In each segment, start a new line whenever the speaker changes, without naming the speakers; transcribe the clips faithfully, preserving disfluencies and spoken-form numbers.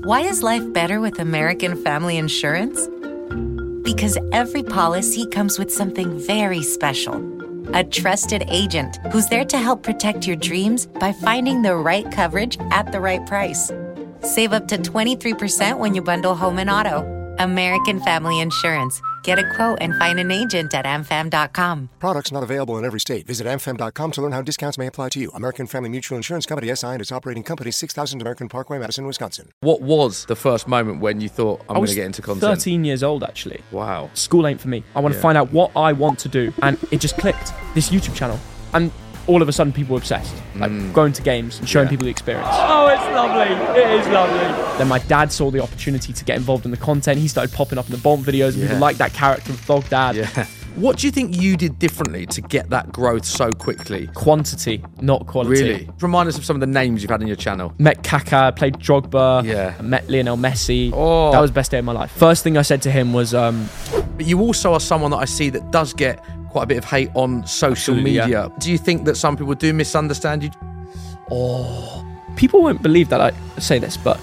Why is life better with American Family Insurance? Because every policy comes with something very special. A trusted agent who's there to help protect your dreams by finding the right coverage at the right price. Save up to twenty-three percent when you bundle home and auto. American Family Insurance. Get a quote and find an agent at a m fam dot com.
Products not available in every state. Visit a m fam dot com to learn how discounts may apply to you. American Family Mutual Insurance Company, S I and its operating company, six thousand American Parkway, Madison, Wisconsin.
What was the first moment when you thought, I'm going to get into content?
I was thirteen years old, actually.
Wow.
School ain't for me. I want to
Yeah.
find out what I want to do. And it just clicked. This YouTube channel. And all of a sudden, people were obsessed. Like,
Mm.
going to games and showing
Yeah.
people the experience. Oh, it's lovely. It is lovely. Then my dad saw the opportunity to get involved in the content. He started popping up in the Bolton videos. And
Yeah.
people liked that character of Dog Dad.
Yeah. What do you think you did differently to get that growth so quickly?
Quantity, not quality.
Really? Remind us of some of the names you've had on your channel.
Met Kaká, played Drogba,
Yeah.
met Lionel Messi.
Oh.
That was the best day of my life. First thing I said to him was, um,
But you also are someone that I see that does get quite a bit of hate on social
Absolutely, yeah.
media. Do you think that some people do misunderstand you?
people won't believe that I say this, but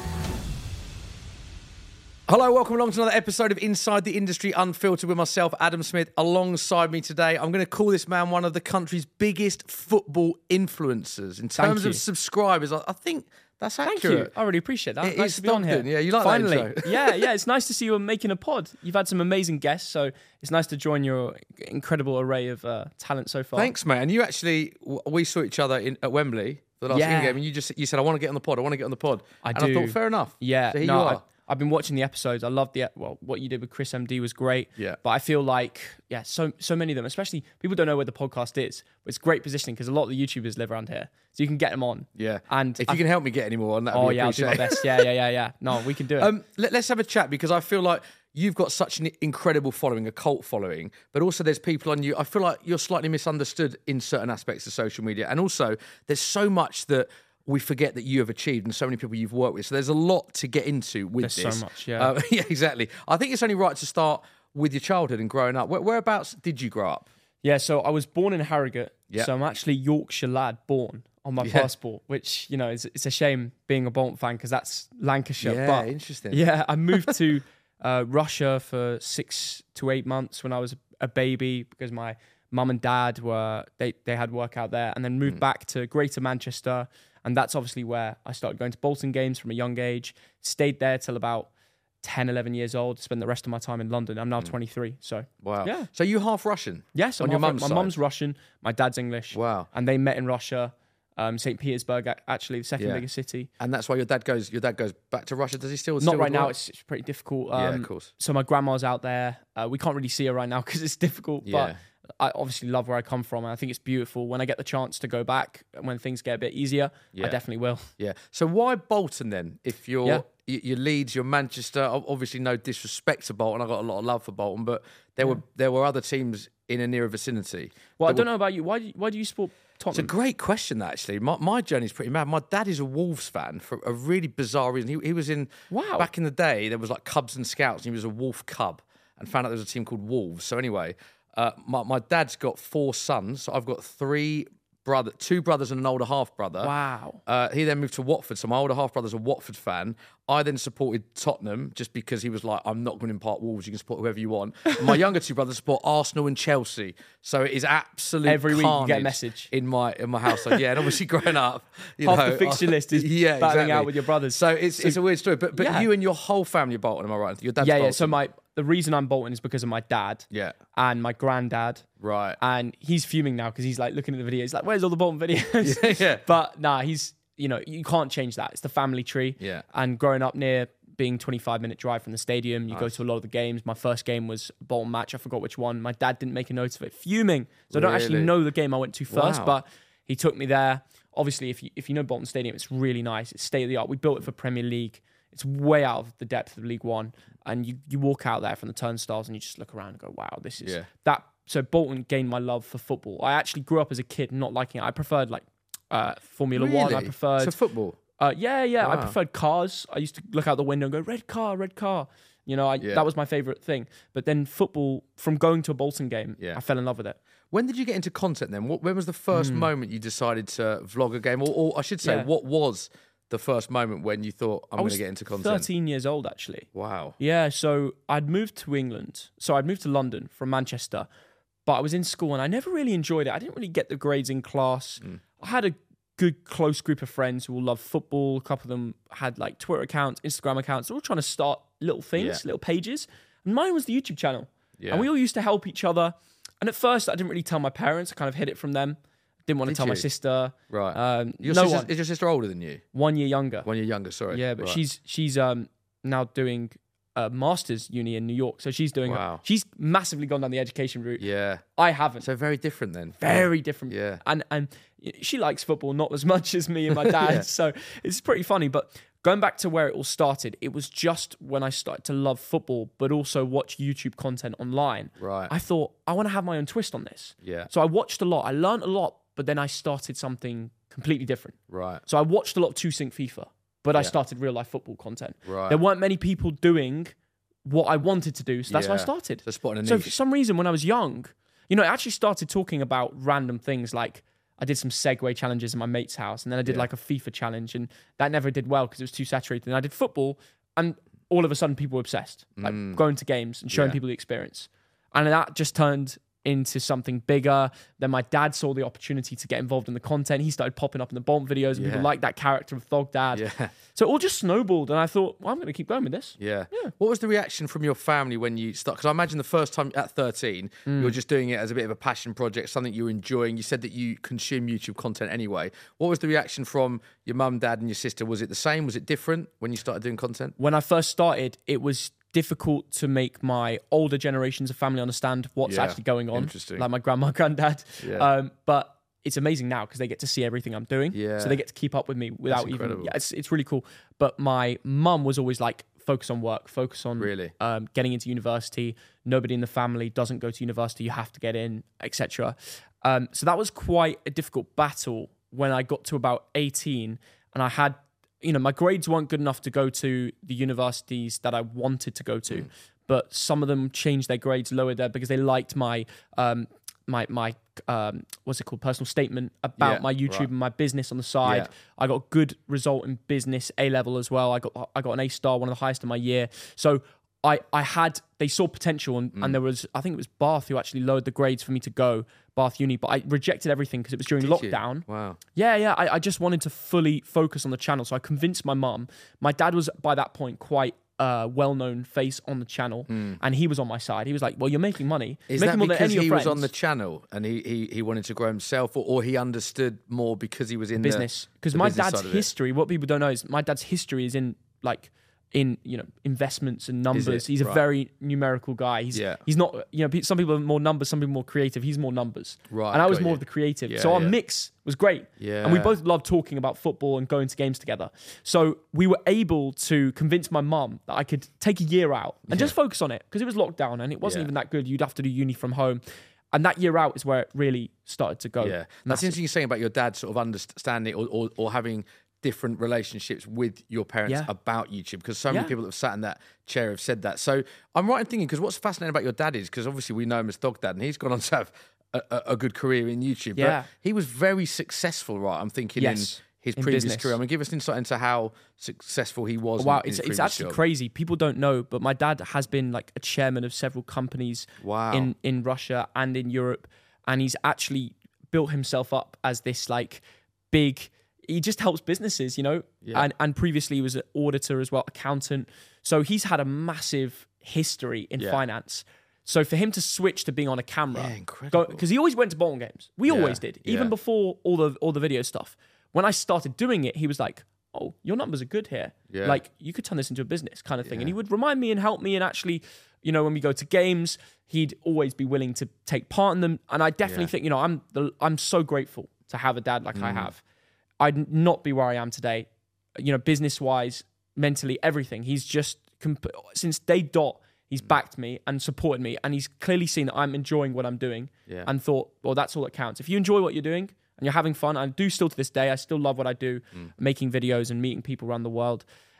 Hello, welcome along to another episode of Inside the Industry Unfiltered with myself, Adam Smith. Alongside me today, I'm going to call this man one of the country's biggest football influencers. In
Thank
terms
you.
of subscribers, I I think that's
thank
accurate.
you. I really appreciate that.
It
nice
is
to be on here.
Stockton. Yeah, you like that
Finally.
intro.
yeah, yeah. It's nice to see you making a pod. You've had some amazing guests, so it's nice to join your incredible array of uh, talent so far.
Thanks, mate. And you actually, w- we saw each other in, at Wembley for the last
Yeah.
game, and you just you said, I want to get on the pod, I want to get on the pod.
I
and
do.
I thought, fair enough.
Yeah,
So here
no,
you
I,
are.
I've been watching the episodes. I love the well, what you did with Chris M D was great.
Yeah.
But I feel like yeah, so so many of them, especially people don't know where the podcast is. But it's great positioning because a lot of the YouTubers live around here, so you can get them on.
Yeah.
And
if
I-
you can help me get any more on that,
Oh yeah, I'll do my best. Yeah, yeah, yeah, yeah. No, we can do it.
Um, let, let's have a chat because I feel like you've got such an incredible following, a cult following, but also there's people on you. I feel like you're slightly misunderstood in certain aspects of social media. And also there's so much that we forget that you have achieved and so many people you've worked with. So there's a lot to get into with
There's so
this.
much, yeah.
Uh, yeah, exactly. I think it's only right to start with your childhood and growing up. Where, whereabouts did you grow up?
Yeah, so I was born in Harrogate.
Yeah.
So I'm actually Yorkshire lad born on my
Yeah.
passport, which, you know, it's, it's a shame being a Bolton fan because that's Lancashire.
Yeah,
but
interesting.
Yeah, I moved to uh, Russia for six to eight months when I was a baby because my mum and dad were, they, they had work out there, and then moved
Mm.
back to Greater Manchester. And that's obviously where I started going to Bolton games from a young age. Stayed there till about ten, eleven years old. Spent the rest of my time in London. I'm now twenty-three. So,
Wow.
Yeah.
So you half Russian?
yes,
On
I'm
your
half-
mum's
my
side?
mum's Russian. My dad's English.
Wow.
And they met in Russia, um, Saint Petersburg, a- actually, the second
Yeah.
biggest city.
And that's why your dad goes. Your dad goes back to Russia. Does he still?
Not
still
right now.
work?
It's, it's pretty difficult.
Yeah,
Um,
of course.
So my grandma's out there. Uh, we can't really see her right now because it's difficult.
Yeah.
But I obviously love where I come from, and I think it's beautiful. When I get the chance to go back, when things get a bit easier,
Yeah.
I definitely will.
Yeah. So why Bolton then? If you're
Yeah.
y- your Leeds, your Manchester, ob- obviously no disrespect to Bolton. I got a lot of love for Bolton, but there were there were other teams in a nearer vicinity.
Well, I
that
don't
were-
know about you. Why do you, why do you support
It's a
Tottenham?
great question, that, actually. My my journey's pretty mad. My dad is a Wolves fan for a really bizarre reason. He he was in
Wow.
back in the day. There was like Cubs and Scouts, and he was a Wolf Cub, and found out there was a team called Wolves. So anyway, uh, my my dad's got four sons. So I've got three brother, two brothers and an older half brother.
Wow.
Uh, he then moved to Watford, so my older half brother's a Watford fan. I then supported Tottenham just because he was like, I'm not going to impart Wolves, you can support whoever you want. And my younger two brothers support Arsenal and Chelsea. So it is absolute
Every week you get a
carnage
message.
in my in my household. Yeah, and obviously growing up, you
Half
know,
the fixture list is
yeah,
battling
exactly.
out with your brothers.
So it's it's a weird story. But but
Yeah.
you and your whole family are Bolton, am I right? Your dad's
yeah, yeah.
Bolton.
So my the reason I'm Bolton is because of my dad.
Yeah.
And my granddad.
Right.
And he's fuming now because he's like looking at the video. He's like, "Where's all the Bolton videos?"
Yeah, yeah.
But nah, he's you know you can't change that. It's the family tree.
Yeah.
And growing up near being twenty-five minute drive from the stadium, you go
Nice.
to a lot of the games. My first game was a Bolton match. I forgot which one. My dad didn't make a note of it. Fuming. So I don't actually
Really?
know the game I went to first,
Wow.
but he took me there. Obviously, if you if you know Bolton Stadium, it's really nice. It's state of the art. We built it for Premier League. It's way out of the depth of League One, and you you walk out there from the turnstiles and you just look around and go, "Wow, this is
Yeah.
that." So Bolton gained my love for football. I actually grew up as a kid not liking it. I preferred like uh, Formula One. I
Really?
preferred
So football.
uh, yeah, yeah. I
Wow.
preferred cars. I used to look out the window and go, red car, red car. You know, I,
Yeah.
that was my favourite thing. But then football, from going to a Bolton game,
Yeah.
I fell in love with it.
When did you get into content then? What, when was the first moment you decided to vlog a game? Or, or I should say,
Hmm. Yeah.
what was the first moment when you thought, I'm
I
going
was
to get into content?
thirteen years old, actually.
Wow.
Yeah, so I'd moved to England. So I'd moved to London from Manchester, but I was in school and I never really enjoyed it. I didn't really get the grades in class.
Mm.
I had a good, close group of friends who all loved football. A couple of them had like Twitter accounts, Instagram accounts. They were all trying to start little things,
Yeah.
little pages. And mine was the YouTube channel.
Yeah.
And we all used to help each other. And at first, I didn't really tell my parents. I kind of hid it from them. Didn't want to
Did
tell my
you?
sister.
Right.
Um,
Your
no
sister,
one.
Is your sister older than you?
One year younger.
One year younger, sorry.
Yeah, but
Right.
she's she's um now doing a master's uni in New York. So she's doing.
Wow.
She's massively gone down the education route.
Yeah.
I haven't.
So very different then.
Very different.
Yeah.
And and she likes football not as much as me and my dad.
Yeah.
So it's pretty funny. But going back to where it all started, it was just when I started to love football, but also watch YouTube content online.
Right.
I thought, I want to have my own twist on this.
Yeah.
So I watched a lot. I learned a lot, but then I started something completely different.
Right.
So I watched a lot of two Sync FIFA, but I
Yeah.
started real life football content.
Right.
There weren't many people doing what I wanted to do, so that's why I
Yeah.
started.
So spotting a
So
niche.
for some reason, when I was young, you know, I actually started talking about random things like I did some Segway challenges in my mate's house, and then I did
Yeah.
like a FIFA challenge, and that never did well because it was too saturated. And I did football, and all of a sudden people were obsessed, like going to games and showing
Mm. Yeah.
people the experience. And that just turned into something bigger. Then my dad saw the opportunity to get involved in the content. He started popping up in the Bolt videos, and
Yeah.
people liked that character of Thog Dad.
Yeah.
So it all just snowballed, and I thought, well, I'm going to keep going with this.
Yeah. What was the reaction from your family when you start? Because I imagine the first time at thirteen,
Mm.
you were just doing it as a bit of a passion project, something you were enjoying. You said that you consume YouTube content anyway. What was the reaction from your mum, dad, and your sister? Was it the same? Was it different when you started doing content?
When I first started, it was difficult to make my older generations of family understand what's
Yeah,
actually going on.
interesting.
Like my grandma, granddad.
Yeah.
Um, but it's amazing now because they get to see everything I'm doing.
Yeah.
So they get to keep up with me without even.
incredible.
Yeah, it's it's really cool. But my mum was always like, focus on work, focus on
Really?
um, getting into university. Nobody in the family doesn't go to university. You have to get in, et cetera. Um, so that was quite a difficult battle when I got to about eighteen, and I had, you know, my grades weren't good enough to go to the universities that I wanted to go to,
Mm.
but some of them changed their grades, lowered there because they liked my um, my my um, what's it called, personal statement about
Yeah,
my YouTube
right.
and my business on the side.
Yeah.
I got a good result in business A level as well. I got I got an A star, one of the highest in my year. So I I had they saw potential, and,
Mm.
and there was, I think it was Bath who actually lowered the grades for me to go Bath Uni, but I rejected everything because it was during
Did you?
lockdown.
Wow.
Yeah, yeah. I, I just wanted to fully focus on the channel. So I convinced my mum. My dad was by that point quite a well-known face on the channel, and he was on my side. He was like, well, you're making money.
Is
making
that
more than
because
any of
he
your
was on the
friends."
channel and he, he, he wanted to grow himself, or, or he understood more because he was in the-
business? Because
the
my
business
dad's
side of it?
history, what people don't know is my dad's history is in like in you know investments and numbers. He's a
Right.
very numerical guy. He's
Yeah.
he's not, you know, pe- some people are more numbers, some people are more creative. He's more numbers.
Right,
And I was
got
more
you.
of the creative.
Yeah,
so our
yeah.
mix was great.
Yeah.
And we both loved talking about football and going to games together. So we were able to convince my mum that I could take a year out and just focus on it because it was lockdown and it wasn't
Yeah.
even that good. You'd have to do uni from home. And that year out is where it really started to go.
Yeah, that's
massive.
interesting you're saying about your dad sort of understanding or, or, or having different relationships with your parents
Yeah.
about YouTube, because so many
Yeah.
people that have sat in that chair have said that. So I'm right in thinking, because what's fascinating about your dad is, because obviously we know him as Thog Dad, and he's gone on to have a, a, a good career in YouTube.
Yeah.
But he was very successful, right? I'm thinking
Yes,
in his
in
previous
business.
career. I mean, give us an insight into how successful he was.
Wow,
in, in
it's
his
it's
previous
actually
job.
crazy. People don't know, but my dad has been like a chairman of several companies
Wow.
in in Russia and in Europe, and he's actually built himself up as this like big. He just helps businesses, you know,
Yeah.
and and previously he was an auditor as well, accountant. So he's had a massive history in
Yeah.
finance. So for him to switch to being on a camera,
Yeah, incredible.
because he always went to bowling games. We
Yeah,
always did, even
yeah.
before all the all the video stuff. When I started doing it, he was like, "Oh, your numbers are good here.
Yeah.
Like you could turn this into a business kind of thing." And
Yeah.
he would remind me and help me. And actually, you know, when we go to games, he'd always be willing to take part in them. And I definitely
Yeah.
think, you know, I'm the, I'm so grateful to have a dad like I
Mm.
have. I'd not be where I am today, you know, business wise, mentally, everything. He's just comp- since day dot. He's backed me and supported me, and he's clearly seen that I'm enjoying what I'm doing,
Yeah.
and thought, well, that's all that counts. If you enjoy what you're doing and you're having fun, I do still to this day, I still love what I do,
Mm.
making videos and meeting people around the world.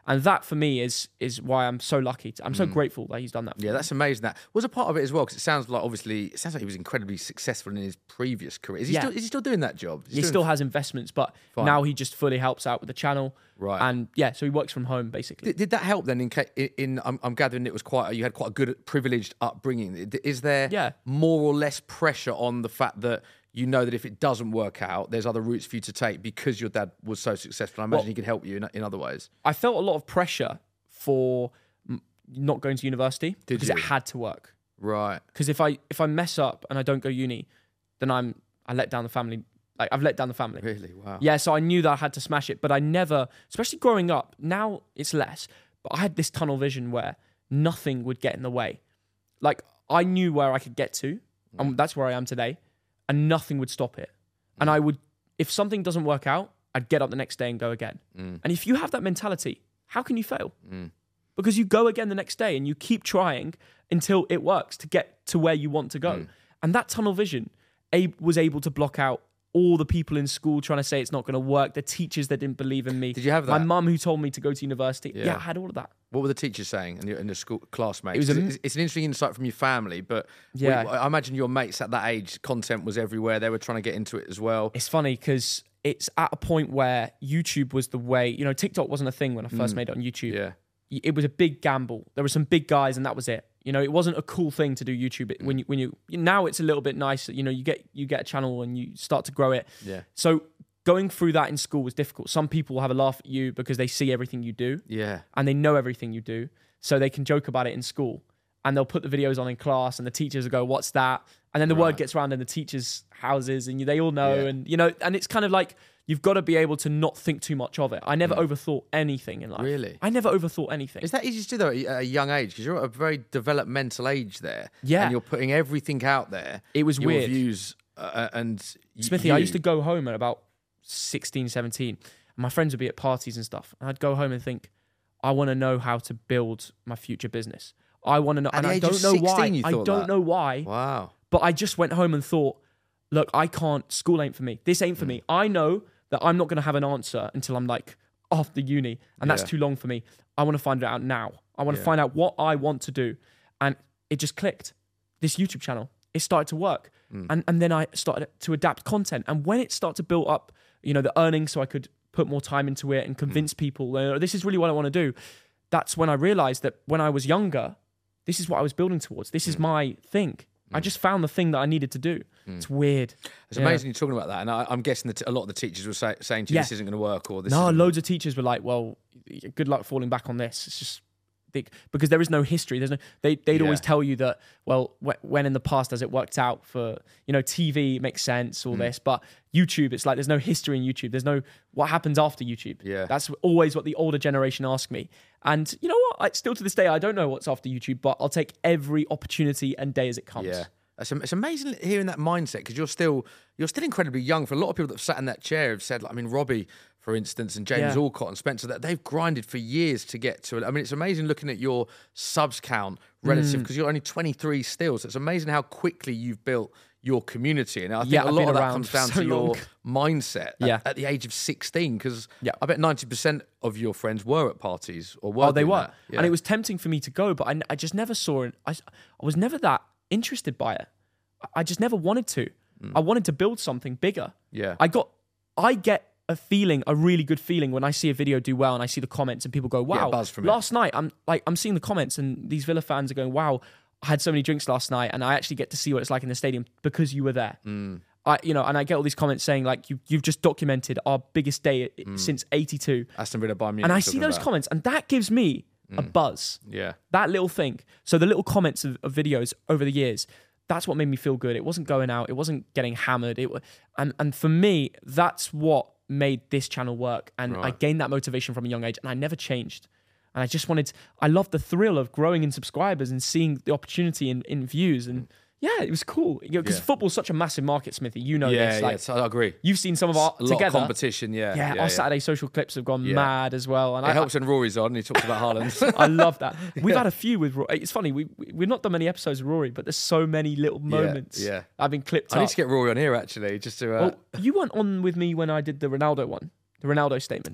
And that for me is is why I'm so lucky. To, I'm so grateful that he's done that. For
Yeah,
me.
that's amazing. That was a part of it as well, because it sounds like obviously it sounds like he was incredibly successful in his previous career. Is he
Yeah.
still is he still doing that job? Is
He
doing-
still has investments, but
Fine.
now he just fully helps out with the channel.
Right.
And yeah, so he works from home basically.
Did, did that help then? In, ca- in, in I'm, I'm gathering it was quite a, you had quite a good privileged upbringing. Is there
Yeah.
more or less pressure on the fact that you know that if it doesn't work out, there's other routes for you to take because your dad was so successful? I imagine
Well-
he could help you in, in other ways.
I felt a lot of pressure for m- not going to university
Did
because
you?
it had to work.
Right.
Because if I if I mess up and I don't go uni, then I'm I let down the family. Like I've let down the family.
Really? Wow.
Yeah, so I knew that I had to smash it, but I never, especially growing up. Now it's less, but I had this tunnel vision where nothing would get in the way. Like I knew where I could get to, and that's where I am today, and nothing would stop it. And I would, if something doesn't work out, I'd get up the next day and go again. And if you have that mentality, how can you fail? Because you go again the next day and you keep trying until it works to get to where you want to go. And that tunnel vision Abe was able to block out all the people in school trying to say it's not going to work, the teachers that didn't believe in me.
Did you have
My
that?
mum who told me to go to university. Yeah,
Yeah.
I had all of that.
What were the teachers saying and your, and the school classmates?
It was a-
'Cause it's, it's an interesting insight from your family, but we-
Yeah.
I imagine your mates at that age, content was everywhere. They were trying to get into it as well.
It's funny because it's at a point where YouTube was the way, you know, TikTok wasn't a thing when I first made it on YouTube.
Yeah.
It was a big gamble. There were some big guys and that was it. You know, it wasn't a cool thing to do YouTube. It, when you, when you, now it's a little bit nicer. You know, you get, you get a channel and you start to grow it.
Yeah.
So going through that in school was difficult. Some people have a laugh at you because they see everything you do.
Yeah.
And they know everything you do, so they can joke about it in school, and they'll put the videos on in class, and the teachers will go, "What's that?" And then the
Right.
word gets around in the teachers' houses, and you, they all know,
Yeah.
and you know, and it's kind of like you've got to be able to not think too much of it. I never overthought anything in life.
Really?
I never overthought anything.
Is that easy to do though at a young age? Because you're at a very developmental age there.
Yeah.
And you're putting everything out there.
It was
your
weird.
views uh, and y-
Smithy,
you.
I used to go home at about sixteen, seventeen, and my friends would be at parties and stuff, and I'd go home and think, I want to know how to build my future business. I want to know,
At
and
the
I
age
don't
of
know why.
sixteen you
I
thought
don't
that?
know why.
Wow.
But I just went home and thought, look, I can't, school ain't for me. This ain't for me. I know that I'm not going to have an answer until I'm like after uni, and that's
Yeah.
too long for me. I want to find it out now. I want to
Yeah.
find out what I want to do. And it just clicked. This YouTube channel, it started to work.
Mm.
And, and then I started to adapt content. And when it started to build up, you know, the earnings so I could put more time into it and convince
Mm.
people, uh, this is really what I want to do. That's when I realized that when I was younger, this is what I was building towards. This
Mm.
is my thing. I just found the thing that I needed to do. It's weird.
It's
Yeah.
amazing you're talking about that. And I, I'm guessing that a lot of the teachers were say, saying to you,
Yeah.
this isn't going to work or this
No,
isn't-
loads of teachers were like, "Well, good luck falling back on this." It's just they, because there is no history. There's no. They they'd
Yeah.
always tell you that. Well, wh- when in the past has it worked out for you know T V makes sense
Hmm.
all this, but YouTube it's like there's no history in YouTube. There's no what happens after YouTube.
Yeah.
That's always what the older generation ask me. And you know what? I, still to this day, I don't know what's after YouTube, but I'll take every opportunity and day as it comes.
Yeah. It's, am- it's amazing hearing that mindset because you're still you're still incredibly young. For a lot of people that have sat in that chair have said, like, I mean, Robbie, for instance, and James
Yeah.
Alcott and Spencer, that they've grinded for years to get to it. I mean, it's amazing looking at your subs count relative
Mm.
because you're only twenty-three still. So it's amazing how quickly you've built your community. And I think
Yeah,
a
I've
lot
been
of that
around
comes
for
down
so
to your
long.
mindset at,
Yeah.
at the age of sixteen because
Yeah.
I bet ninety percent of your friends were at parties or were
Oh, they
doing
were,
that. Yeah.
and it was tempting for me to go, but I, I just never saw it. I, I was never that interested by it. I just never wanted to. I wanted to build something bigger.
Yeah.
I got, I get a feeling, a really good feeling when I see a video do well and I see the comments and people go, "Wow!"
buzz from it.
last night, I'm like, I'm seeing the comments and these Villa fans are going, "Wow, I had so many drinks last night," and I actually get to see what it's like in the stadium because you were there. I, you know, and I get all these comments saying like, "You, you've just documented our biggest day since eighty-two,"
Aston Villa Bayern Munich.
and I
you're
see
talking
those
about.
comments, and that gives me a buzz.
Yeah.
That little thing. So the little comments of, of videos over the years, that's what made me feel good. It wasn't going out. It wasn't getting hammered. It wa- and and for me, that's what made this channel work. And I
Right.
gained that motivation from a young age, and I never changed. And I just wanted. I loved the thrill of growing in subscribers and seeing the opportunity in, in views. And yeah, it was cool. Because you know,
Yeah.
football's such a massive market, Smithy. You know
Yeah,
this.
yeah,
Like,
so I agree.
you've seen some of our
A lot
together.
of competition, yeah.
Yeah, our Saturday social clips have gone
Yeah.
mad as well. And
It
I,
helps when Rory's on and he talks about Haaland.
I love that. We've had a few with Rory. It's funny, we, we- we've not done many episodes with Rory, but there's so many little moments
yeah.
I've been clipped
I need
up.
to get Rory on here actually, just to. Uh,
Well, you weren't on with me when I did the Ronaldo one, the Ronaldo statement.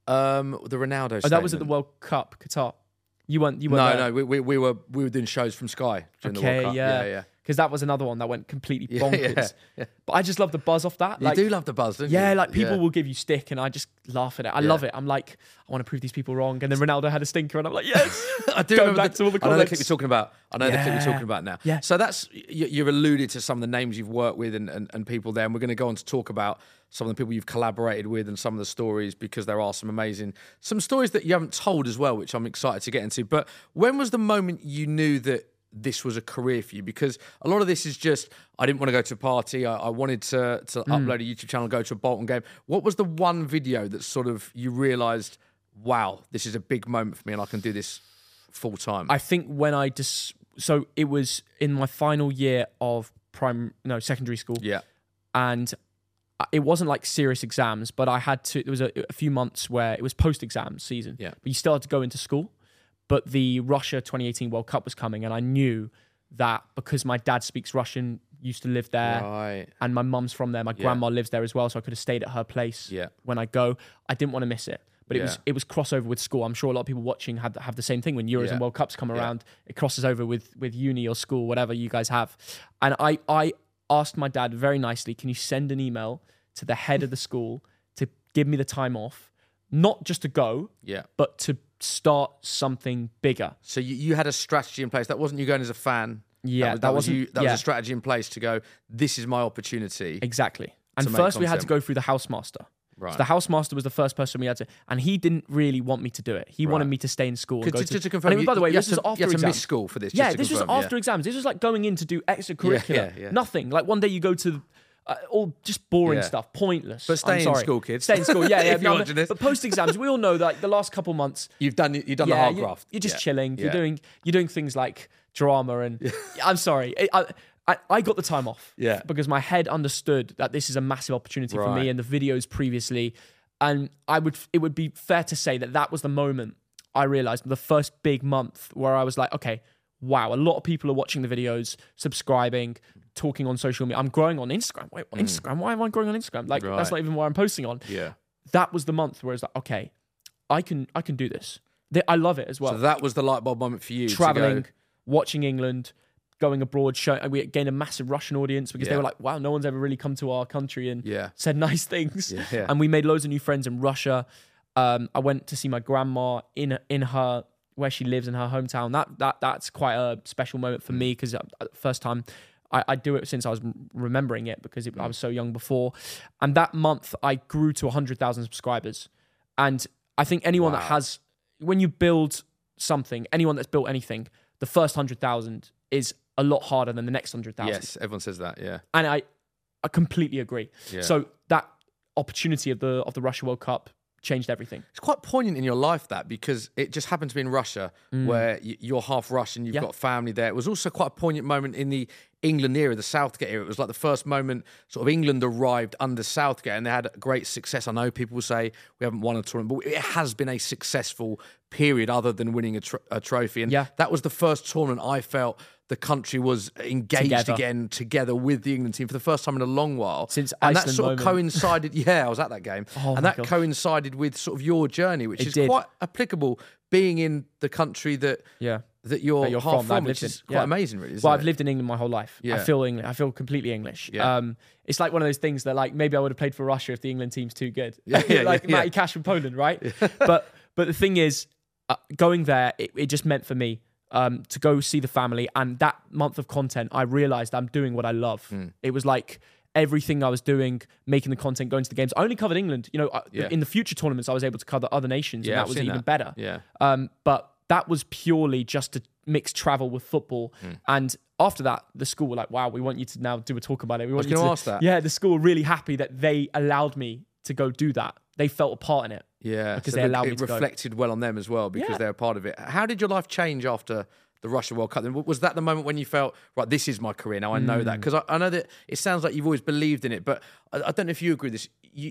Um, the Ronaldo.
Oh,
statement.
that was at the World Cup, Qatar. You weren't. You weren't.
No,
there.
no, we, we we were we were doing shows from Sky during
Okay,
the World Cup.
yeah.
yeah, yeah.
Because that was another one that went completely
Yeah,
bonkers.
yeah, yeah.
But I just love the buzz off that.
You
Like,
do love the buzz, don't you?
yeah, like people
Yeah.
will give you stick, and I just laugh at it. I
Yeah.
love it. I'm like, I want to prove these people wrong. And then Ronaldo had a stinker, and I'm like, yes.
I do
Going
remember
back
the,
to all the
I know the clip
comments.
you're talking about. I know the clip
Yeah.
you're talking about now.
Yeah.
So that's you, you've alluded to some of the names you've worked with and, and, and people there, and we're going to go on to talk about some of the people you've collaborated with and some of the stories, because there are some amazing some stories that you haven't told as well, which I'm excited to get into. But when was the moment you knew that this was a career for you? Because a lot of this is just, I didn't want to go to a party. I, I wanted to to
Mm.
upload a YouTube channel, go to a Bolton game. What was the one video that sort of you realised, wow, this is a big moment for me and I can do this full time?
I think when I just, so it was in my final year of prime, no, secondary school.
yeah.
And it wasn't like serious exams, but I had to, there was a, a few months where it was post-exam season.
Yeah.
But you still had to go into school. But the Russia twenty eighteen World Cup was coming, and I knew that because my dad speaks Russian, used to live there,
Right.
and my mum's from there. My
Yeah.
grandma lives there as well, so I could have stayed at her place
Yeah.
when I go. I didn't want to miss it. But it was
Yeah.
it was crossover with school. I'm sure a lot of people watching have have the same thing. When Euros
Yeah.
and World Cups come
Yeah.
around, it crosses over with with uni or school, whatever you guys have. And I I asked my dad very nicely, can you send an email to the head of the school to give me the time off, not just to go,
Yeah.
but to start something bigger.
So you, you had a strategy in place. That wasn't you going as a fan.
Yeah,
that was,
that
that was
wasn't-
you. That
yeah.
was a strategy in place to go. This is my opportunity.
Exactly. And
make
first we had to
content.
go through the housemaster.
Right.
So the housemaster was the first person we had to, and he didn't really want me to do it. He wanted
Right.
me to stay in school. And
Could-
go
just,
to,
just to confirm,
and
you,
by the way,
you
this
had
was
to,
after
you had to
exams.
miss school for this.
Yeah,
just to
this was
confirm,
after
yeah.
exams. This was like going in to do extracurricular.
Yeah, yeah, yeah.
Nothing. Like one day you go to uh, all just boring
Yeah.
stuff, pointless.
But stay
I'm
in
sorry.
school, kids.
Stay in school. Yeah, yeah.
If you're
no,
watching this.
But post exams, we all know that like, the last couple months,
You've done. You've done
yeah,
the hard
you-
graft.
You're just
Yeah.
chilling. You're
Yeah.
doing you're doing things like drama and I'm sorry. It, I, I I got the time off.
Yeah.
Because my head understood that this is a massive opportunity for
Right.
me and the videos previously, and I would it would be fair to say that that was the moment I realized, the first big month where I was like, okay, wow, a lot of people are watching the videos, subscribing, talking on social media. I'm growing on Instagram. Wait, on Instagram? Why am I growing on Instagram? Like
Right.
that's not even where I'm posting on.
Yeah.
That was the month where I was like, okay, I can I can do this. They- I love it as well.
So that was the light bulb moment for you. to
Traveling,
go,
watching England, going abroad, show, and we gained a massive Russian audience because they
Yeah.
were like, wow, no one's ever really come to our country and
Yeah.
said nice things.
Yeah, yeah.
And we made loads of new friends in Russia. Um, I went to see my grandma in in her where she lives in her hometown. That that that's quite a special moment for
Mm.
me because first time I, I do it since I was remembering it because it, I was so young before. And that month I grew to one hundred thousand subscribers. And I think anyone that
Wow.
has, when you build something, anyone that's built anything, the first one hundred thousand is a lot harder than the next one hundred thousand.
Yes, everyone says that. Yeah.
And I, I completely agree.
Yeah.
So that opportunity of the of the Russia World Cup changed everything.
It's quite poignant in your life, that, because it just happened to be in Russia where y- you're half Russian, you've
Mm. Yeah.
got family there. It was also quite a poignant moment in the England era, the Southgate era. It was like the first moment sort of England arrived under Southgate and they had great success. I know people will say we haven't won a tournament, but it has been a successful period other than winning a, tr- a trophy. And
Yeah.
that was the first tournament I felt the country was engaged
Together.
again together with the England team for the first time in a long while.
Since
and that
Iceland
sort of
moment.
coincided. Yeah, I was at that game,
Oh
and
my
that
gosh.
coincided with sort of your journey, which
It
is
did.
quite applicable, being in the country that
Yeah.
that you're,
That you're
half
from,
from,
that I've
which
lived
is
in.
quite
Yeah.
amazing, really. Isn't
Well, I've
it?
lived in England my whole life. I
Yeah.
feel English. I feel completely English.
Yeah.
Um, it's like one of those things that like maybe I would have played for Russia if the England team's too good.
Yeah, yeah,
like
yeah,
Matty
yeah.
Cash from Poland, right? but but the thing is, uh, going there, it, it just meant for me um, to go see the family. And that month of content, I realized I'm doing what I love.
Hmm.
It was like everything I was doing, making the content, going to the games. I only covered England. You know, I-
Yeah.
in the future tournaments, I was able to cover other nations,
Yeah,
and that
I've
was
seen
even
that.
better.
Yeah.
Um, but that was purely just to mix travel with football.
Hmm.
And after that, the school were like, wow, we want you to now do a talk about it. We want
was
you
gonna
to
ask that.
Yeah, the school were really happy that they allowed me to go do that. They felt a part in it.
Yeah,
Because
so
they
the-
allowed me
it
to go.
reflected well on them as well because
Yeah.
they're a part of it. How did your life change after the Russia World Cup? Then was that the moment when you felt, right, this is my career now? I know
Mm.
that, because I, I know that it sounds like you've always believed in it, but I, I don't know if you agree with this. You,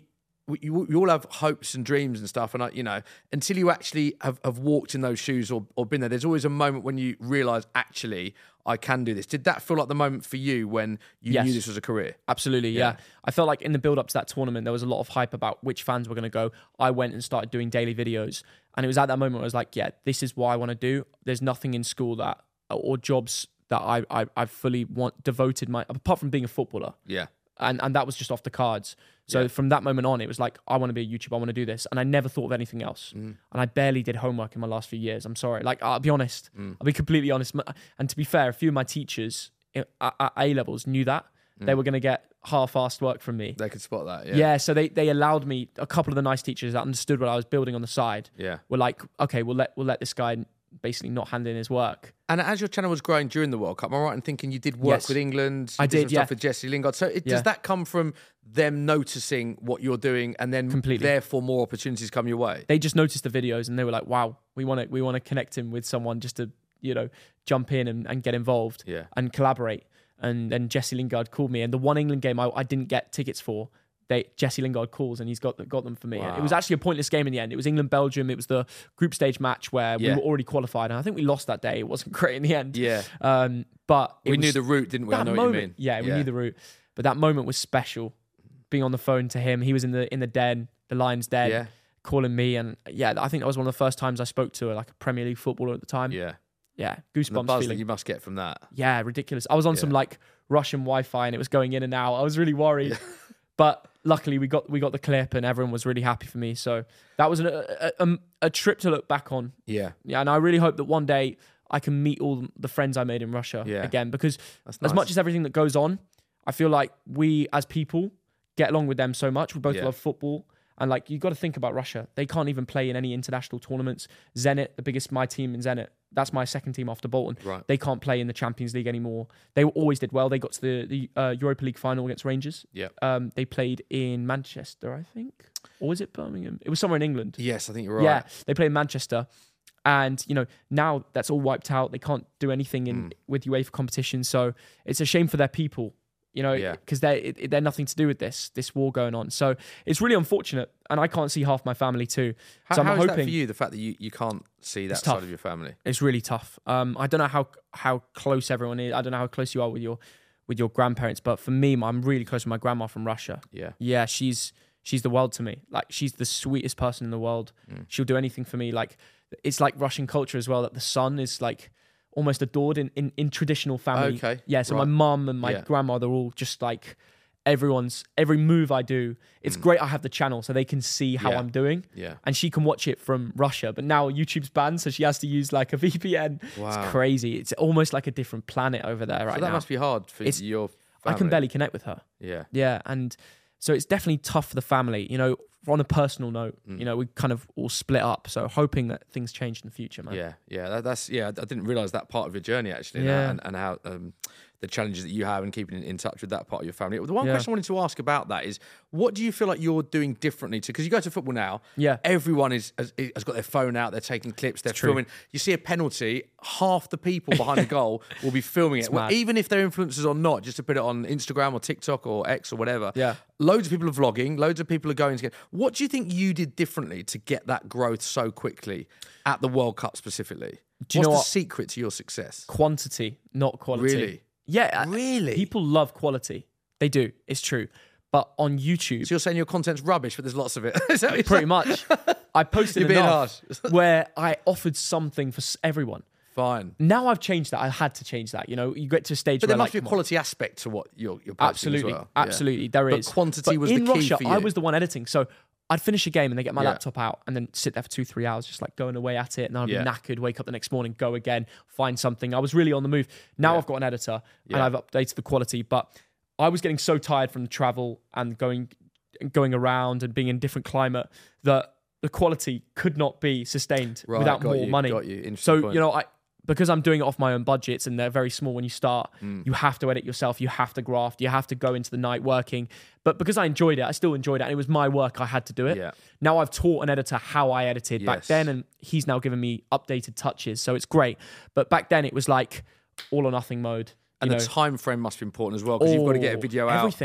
we, you, we all have hopes and dreams and stuff, and I, you know, until you actually have, have walked in those shoes or, or been there, there's always a moment when you realise, actually, I can do this. Did that feel like the moment for you when you
Yes.
knew this was a career?
Absolutely, yeah.
Yeah.
I felt like in the build-up to that tournament, there was a lot of hype about which fans were going to go. I went and started doing daily videos, and it was at that moment where I was like, yeah, this is what I want to do. There's nothing in school that or jobs that I I, I fully want devoted my apart from being a footballer.
Yeah.
And and that was just off the cards. So
Yeah.
from that moment on, it was like, I want to be a YouTuber. I want to do this. And I never thought of anything else.
Mm.
And I barely did homework in my last few years. I'm sorry. Like, I'll be honest.
Mm.
I'll be completely honest. And to be fair, a few of my teachers at, at A-levels knew that.
Mm.
They were going to get half-assed work from me.
They could spot that, yeah.
Yeah, so they, they allowed me, a couple of the nice teachers that understood what I was building on the side
Yeah.
were like, okay, we'll let we'll let this guy basically not hand in his work.
And as your channel was growing during the World Cup, am I right in thinking you did work
Yes.
with England? You
I
did
did,
some
yeah.
stuff with Jesse Lingard. So it,
Yeah.
does that come from them noticing what you're doing and then
Completely.
therefore more opportunities come your way?
They just noticed the videos and they were like, wow, we want to we want to connect him with someone just to, you know, jump in and, and get involved
Yeah.
and collaborate. And then Jesse Lingard called me. And the one England game I, I didn't get tickets for, they Jesse Lingard calls and he's got got them for me.
Wow.
It was actually a pointless game in the end. It was England-Belgium. It was the group stage match where
Yeah.
we were already qualified. And I think we lost that day. It wasn't great in the end.
Yeah.
Um, but it
We knew
was-
the route, didn't we? I
that
know
moment,
what you mean.
Yeah, we knew the route. But that moment was special. Being on the phone to him, he was in the in the den, the Lions den,
Yeah.
calling me, and yeah, I think that was one of the first times I spoke to a, like a Premier League footballer at the time.
Yeah.
Yeah,
And the
goosebumps
buzz
feeling.
that you must get from that.
Yeah, ridiculous. I was on some
Yeah.
like Russian Wi-Fi and it was going in and out. I was really worried, but luckily we got we got the clip and everyone was really happy for me. So that was an, a, a, a trip to look back on.
Yeah.
Yeah, and I really hope that one day I can meet all the friends I made in Russia
Yeah.
again, because
That's
as
nice.
much as everything that goes on, I feel like we as people get along with them so much. We both
Yeah.
love football. And like, you got to think about Russia. They can't even play in any international tournaments. Zenit, the biggest, my team in Zenit, that's my second team after Bolton.
Right.
They can't play in the Champions League anymore. They always did well. They got to the, the uh, Europa League final against Rangers.
Yeah.
Um, they played in Manchester, I think. Or was it Birmingham? It was somewhere in England.
Yes, I think you're right.
Yeah, they play in Manchester. And, you know, now that's all wiped out. They can't do anything in
Mm.
with UEFA competition. So it's a shame for their people, you know,
Yeah.
because they they're nothing to do with this this war going on. So it's really unfortunate. And I can't see half my family too.
How,
so I'm
how is
hoping
that for you, the fact that you, you can't see that
It's tough.
side of your family?
it's really tough. Um, I don't know how how close everyone is. I don't know how close you are with your with your grandparents. But for me, I'm really close with my grandma from Russia.
Yeah.
Yeah, she's she's the world to me. Like, she's the sweetest person in the world.
Mm.
She'll do anything for me. Like, it's like Russian culture as well, that the son is like almost adored in, in, in traditional family.
Okay,
Yeah, so
right.
my mum and my
Yeah.
grandma, they're all just like, everyone's, every move I do, it's great I have the channel so they can see how
Mm. Yeah.
I'm doing.
Yeah.
And she can watch it from Russia, but now YouTube's banned, so she has to use like a V P N.
Wow.
It's crazy. It's almost like a different planet over there right
So that
now.
must be hard for
It's-
your
I
family.
can barely connect with her.
Yeah.
Yeah, and so it's definitely tough for the family. You know, on a personal note,
Mm.
you know, we kind of all split up. So hoping that things change in the future, man.
Yeah, yeah, that, that's yeah. I didn't realize that part of your journey actually,
Yeah.
and, and how um, the challenges that you have and keeping in, in touch with that part of your family. The one
Yeah.
question I wanted to ask about that is, what do you feel like you're doing differently to? Because you go to football now,
Yeah.
everyone is has, has got their phone out, they're taking clips, they're
true.
filming. You see a penalty, half the people behind the goal will be filming it, well,
mad.
even if they're influencers or not, just to put it on Instagram or TikTok or X or whatever.
Yeah.
Loads of people are vlogging, loads of people are going to get. What do you think you did differently to get that growth so quickly at the World Cup specifically?
Do you
What's
know
the
what?
secret to your success?
Quantity, not quality.
Really?
Yeah. I-
Really?
People love quality. They do. It's true. But on YouTube,
So you're saying your content's rubbish, but there's lots of it. Is that what you're
pretty
saying?
much, I posted
You're being
enough
harsh.
where I offered something for s- everyone.
Fine.
Now I've changed that. I had to change that. You know, you get to a stage
But
where
there must
like,
be a
come on.
quality aspect to what you're, you're posting
Absolutely,
as well. Yeah.
absolutely, there
But
is.
quantity was the
in
key
Russia,
for you.
I was the one editing, so I'd finish a game and then get my
Yeah.
laptop out and then sit there for two, three hours, just like going away at it. And I'd
Yeah.
be knackered, wake up the next morning, go again, find something. I was really on the move. Now
Yeah.
I've got an editor and
Yeah.
I've updated the quality, but I was getting so tired from the travel and going, going around and being in different climate that the quality could not be sustained
Right,
without
got
more
you,
money.
got you. Interesting
So
point.
you know, I. Because I'm doing it off my own budgets and they're very small when you start,
Mm.
you have to edit yourself, you have to graft, you have to go into the night working. But because I enjoyed it, I still enjoyed it, and it was my work, I had to do it.
Yeah.
Now I've taught an editor how I edited back
Yes.
then, and he's now given me updated touches, so it's great. But back then it was like all or nothing mode.
And
you
the
know,
time frame must be important as well, because you've got to get a
all-
video out.
Everything.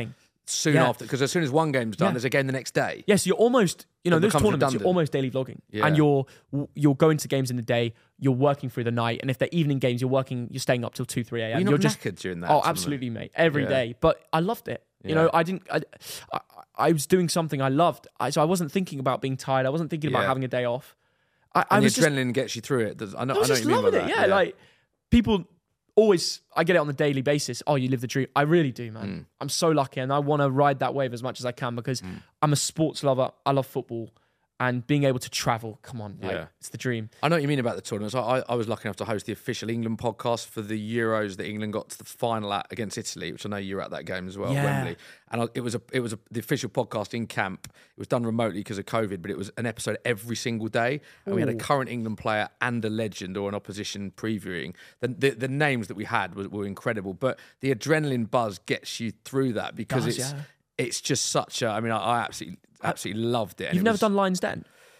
soon
Yeah.
after, because as soon as one game's done,
Yeah.
there's a game the next day.
Yes, you're almost, you know,
It
those
becomes
tournaments,
redundant.
you're almost daily vlogging.
Yeah.
And you're you're going to games in the day, you're working through the night. And if they're evening games, you're working, you're staying up till two, three a.m.
You're not
you're just
knackered during that.
Oh,
some of
absolutely, mate. Every day.
Yeah.
But I loved it. You
Yeah.
know, I didn't, I, I, I was doing something I loved. I, so I wasn't thinking about being tired. I wasn't thinking about
Yeah.
having a day off. I, I
And
was
the
just,
adrenaline gets you through it. Does- I know,
I was
I know
just
what you mean
loving
by
it.
that.
Yeah, like people always, I get it on the daily basis. Oh, you live the dream. I really do, man.
Mm.
I'm so lucky, and I want to ride that wave as much as I can because I'm a sports lover. I love football, and being able to travel. Come on, like,
Yeah.
it's the dream.
I know what you mean about the tournaments. I, I, I was lucky enough to host the official England podcast for the Euros that England got to the final at against Italy, which I know you were at that game as well,
Yeah.
Wembley. And I, it was a, it was a, the official podcast in camp. It was done remotely because of COVID, but it was an episode every single day. And we had a
Ooh.
current England player and a legend or an opposition previewing. The the, the names that we had were, were incredible, but the adrenaline buzz gets you through that because
Does,
it's
yeah.
it's just such a. I mean, I, I absolutely absolutely loved it. And
You've
it
never
was-
done Lions Den?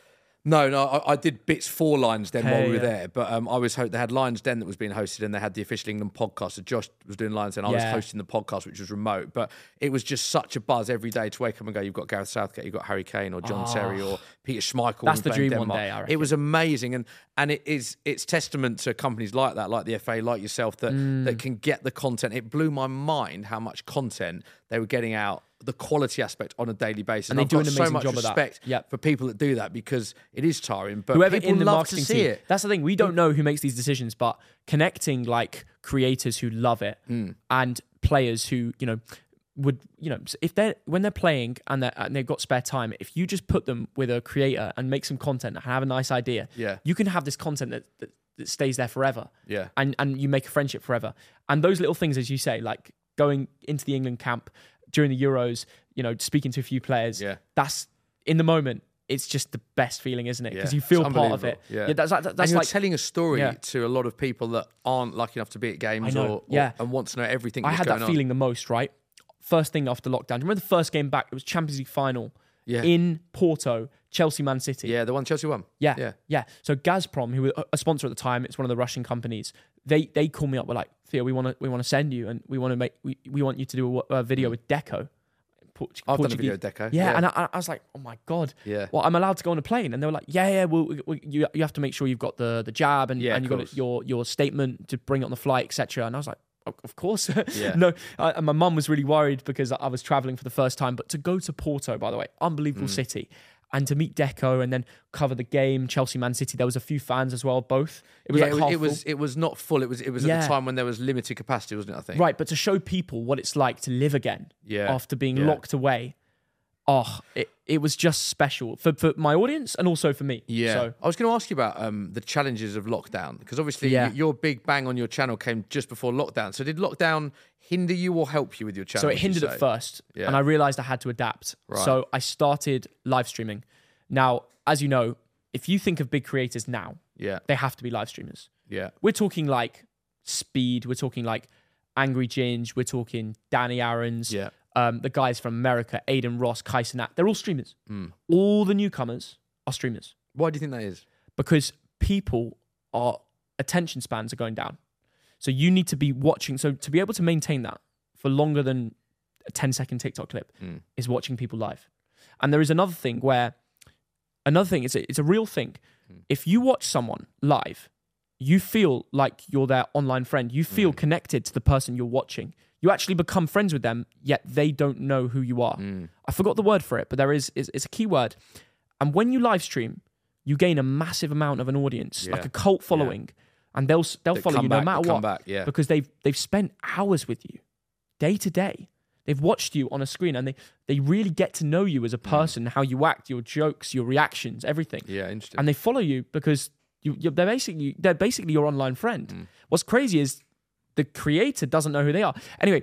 No, no, I, I did bits for Lions Den while
Okay,
we were
yeah.
there, but um, I was ho- they had Lions Den that was being hosted, and they had the official England podcast. So Josh was doing Lions Den, I was
Yeah.
hosting the podcast, which was remote. But it was just such a buzz every day to wake up and go, you've got Gareth Southgate, you've got Harry Kane, or John Terry, or Peter Schmeichel.
That's
when
the
playing
dream one
Denmark.
day, I
It
reckon.
was amazing, and and it is it's testament to companies like that, like the F A, like yourself, that
Mm.
that can get the content. It blew my mind how much content they were getting out. The quality aspect on a daily basis,
And they
I've
do
got
an
so
amazing
much
job of that.
respect
Yep.
for people that do that because it is tiring. But
Whoever
people
in the
love
marketing
to see
team.
it.
That's the thing. We don't know who makes these decisions, but connecting like creators who love it
Mm.
and players who, you know, would, you know, if they're when they're playing and, they're, and they've got spare time, if you just put them with a creator and make some content and have a nice idea,
Yeah.
you can have this content that, that, that stays there forever.
Yeah.
And and you make a friendship forever. And those little things, as you say, like going into the England camp during the Euros, you know, speaking to a few players,
Yeah.
that's in the moment. It's just the best feeling, isn't it? Because
Yeah.
you feel
It's
part of it.
unbelievable. Yeah.
that's that,
and
that's
you're
like
telling a story
Yeah.
to a lot of people that aren't lucky enough to be at games
I know,
or, or
yeah.
and want to know everything
I
that's
had
going
that
on.
feeling the most, right? First thing after lockdown. Do you remember the first game back? It was Champions League final
Yeah.
in Porto, Chelsea, Man City.
Yeah, the one Chelsea won.
Yeah,
Yeah.
yeah. So Gazprom, who were a sponsor at the time, it's one of the Russian companies. They they call me up. We're like, Theo, we want to we want to send you, and we want to make we, we want you to do a, a video with Deco. Port-
I've done a
Portuguese.
video with Deco.
Yeah,
Yeah.
and I, I was like, oh my god.
Yeah.
Well, I'm allowed to go on a plane, and they were like, yeah, yeah. Well, we, we, you you have to make sure you've got the the jab and,
Yeah,
and
of
you got
course.
your your statement to bring it on the flight, et cetera. And I was like, of of course.
Yeah.
no, I, and my mum was really worried because I was traveling for the first time. But to go to Porto, by the way, unbelievable
Mm.
city. And to meet Deco and then cover the game, Chelsea, Man City. There was a few fans as well, both. It was
Yeah,
like
it, was,
half
it was
full.
it was not full. It was it was at
Yeah.
the time when there was limited capacity, wasn't it? I think.
Right, but to show people what it's like to live again
Yeah.
after being
Yeah.
locked away, oh, it, it was just special for, for my audience and also for me.
Yeah,
So,
I was going to ask you about um, the challenges of lockdown because obviously
Yeah.
y- your big bang on your channel came just before lockdown. So did lockdown hinder you or help you with your channel?
so it
would you
hindered
say?
at first,
Yeah.
and I realized I had to adapt.
Right.
So I started live streaming. Now, as you know, if you think of big creators now,
Yeah,
they have to be live streamers.
yeah,
We're talking like Speed, we're talking like Angry Ginge, we're talking Danny Aaron's,
yeah,
um, the guys from America, Aiden Ross, Kai Cenat, they're all streamers.
Mm.
All the newcomers are streamers
Why do you think that is?
because people are, attention spans are going down. So you need to be watching. So to be able to maintain that for longer than a ten second TikTok clip
Mm.
is watching people live. And there is another thing where, another thing, it's a, it's a real thing.
Mm.
If you watch someone live, you feel like you're their online friend. You feel
Mm.
connected to the person you're watching. You actually become friends with them, yet they don't know who you are.
Mm.
I forgot the word for it, but there is, is it's a key word. And when you live stream, you gain a massive amount of an audience,
Yeah.
like a cult following, and they'll they'll
That
follow
come
you no
back-
matter
that
what,
come back, yeah.
because they've they've spent hours with you, day to day. They've watched you on a screen, and they they really get to know you as
Mm.
a person, how you act, your jokes, your reactions, everything,
Yeah, interesting.
and they follow you because you you're, they're basically they're basically your online friend.
Mm.
What's crazy is the creator doesn't know who they are. Anyway,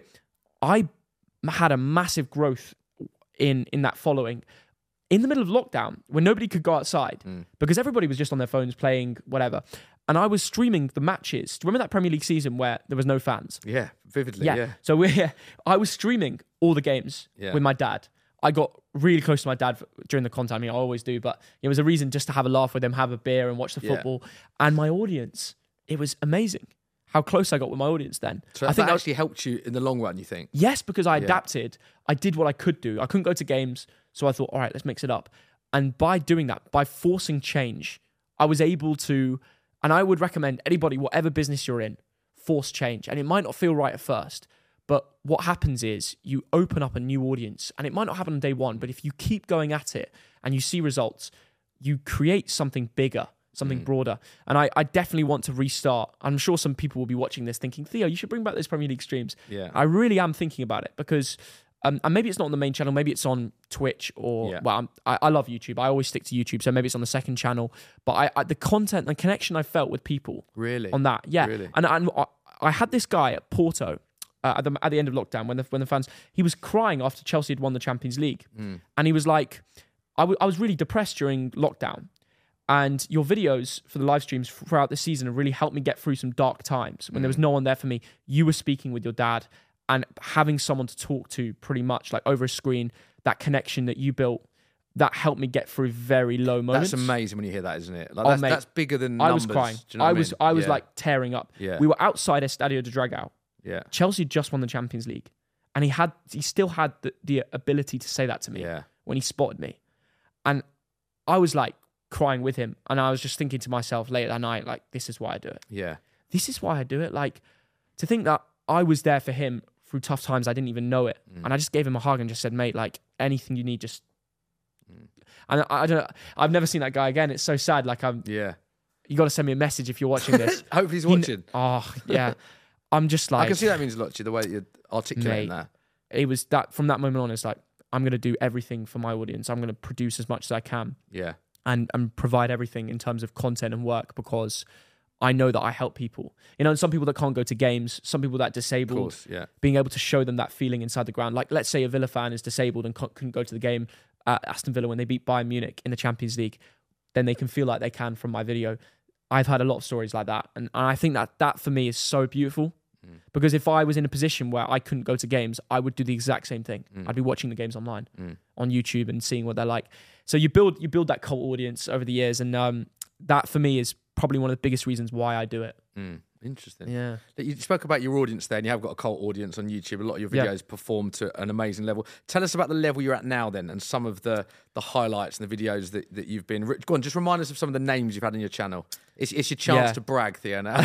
I had a massive growth in in that following in the middle of lockdown when nobody could go outside
Mm.
because everybody was just on their phones playing whatever. And I was streaming the matches. Do you remember that Premier League season where there was no fans?
yeah, vividly. Yeah,
So we I was streaming all the games
Yeah.
with my dad. I got really close to my dad during the content. I mean, I always do, but it was a reason just to have a laugh with him, have a beer and watch the
Yeah.
football. And my audience, it was amazing how close I got with my audience then.
So
I think
that
that
actually helped you in the long run, you think?
Yes, because I adapted. I did what I could do. I couldn't go to games, so I thought, all right, let's mix it up. And by doing that, by forcing change, I was able to, and I would recommend anybody, whatever business you're in, force change. And it might not feel right at first, but what happens is you open up a new audience, and it might not happen on day one, but if you keep going at it and you see results, you create something bigger, something mm. broader. And I, I definitely want to restart. I'm sure some people will be watching this thinking, Theo, you should bring back those Premier League streams.
Yeah.
I really am thinking about it because, um, and maybe it's not on the main channel, maybe it's on Twitch or, yeah. well, I'm, I, I love YouTube. I always stick to YouTube, so maybe it's on the second channel. But I, I the content and connection I felt with people
really
on that, yeah.
Really?
And, and I, I had this guy at Porto uh, at, the, at the end of lockdown when the when the fans, he was crying after Chelsea had won the Champions League. Mm. And he was like, I, w- I was really depressed during lockdown. And your videos for the live streams throughout the season have really helped me get through some dark times when mm. there was no one there for me. You were speaking with your dad and having someone to talk to pretty much like over a screen, that connection that you built, that helped me get through very low moments.
That's amazing when you hear that, isn't it? Like
oh,
that's,
mate,
that's bigger than numbers.
I was crying.
Do you know
I
what
was,
I, mean?
I was
yeah.
like tearing up.
Yeah.
We were outside Estadio de Dragao.
Yeah.
Chelsea just won the Champions League. And he had, he still had the, the ability to say that to me
yeah.
when he spotted me. And I was like, crying with him, and I was just thinking to myself late that night, like, this is why I do it.
Yeah,
this is why I do it. Like, to think that I was there for him through tough times, I didn't even know it, mm. and I just gave him a hug and just said, mate, like, anything you need, just. Mm. And I, I don't know. I've never seen that guy again. It's so sad. Like, I'm.
Yeah.
You got to send me a message if you're watching this.
Hopefully he's watching.
He, oh yeah, I'm just like.
I can see that means a lot to you, the way that you're articulating
mate,
that.
It was that from that moment on. It's like, I'm gonna do everything for my audience. I'm gonna produce as much as I can.
Yeah.
And, and provide everything in terms of content and work, because I know that I help people. You know, and some people that can't go to games, some people that are disabled,
of course, yeah.
being able to show them that feeling inside the ground. Like, let's say a Villa fan is disabled and couldn't go to the game at Aston Villa when they beat Bayern Munich in the Champions League, then they can feel like they can from my video. I've had a lot of stories like that. And, and I think that that for me is so beautiful. Mm. Because if I was in a position where I couldn't go to games, I would do the exact same thing. Mm. I'd be watching the games online mm. on YouTube and seeing what they're like. So you build you build that cult audience over the years, and um, that for me is probably one of the biggest reasons why I do it.
Mm. Interesting.
Yeah.
You spoke about your audience there, and you have got a cult audience on YouTube. A lot of your videos yeah. perform to an amazing level. Tell us about the level you're at now then, and some of the the highlights and the videos that, that you've been... Go on, just remind us of some of the names you've had on your channel. It's, it's your chance
yeah.
to brag, Theo, now.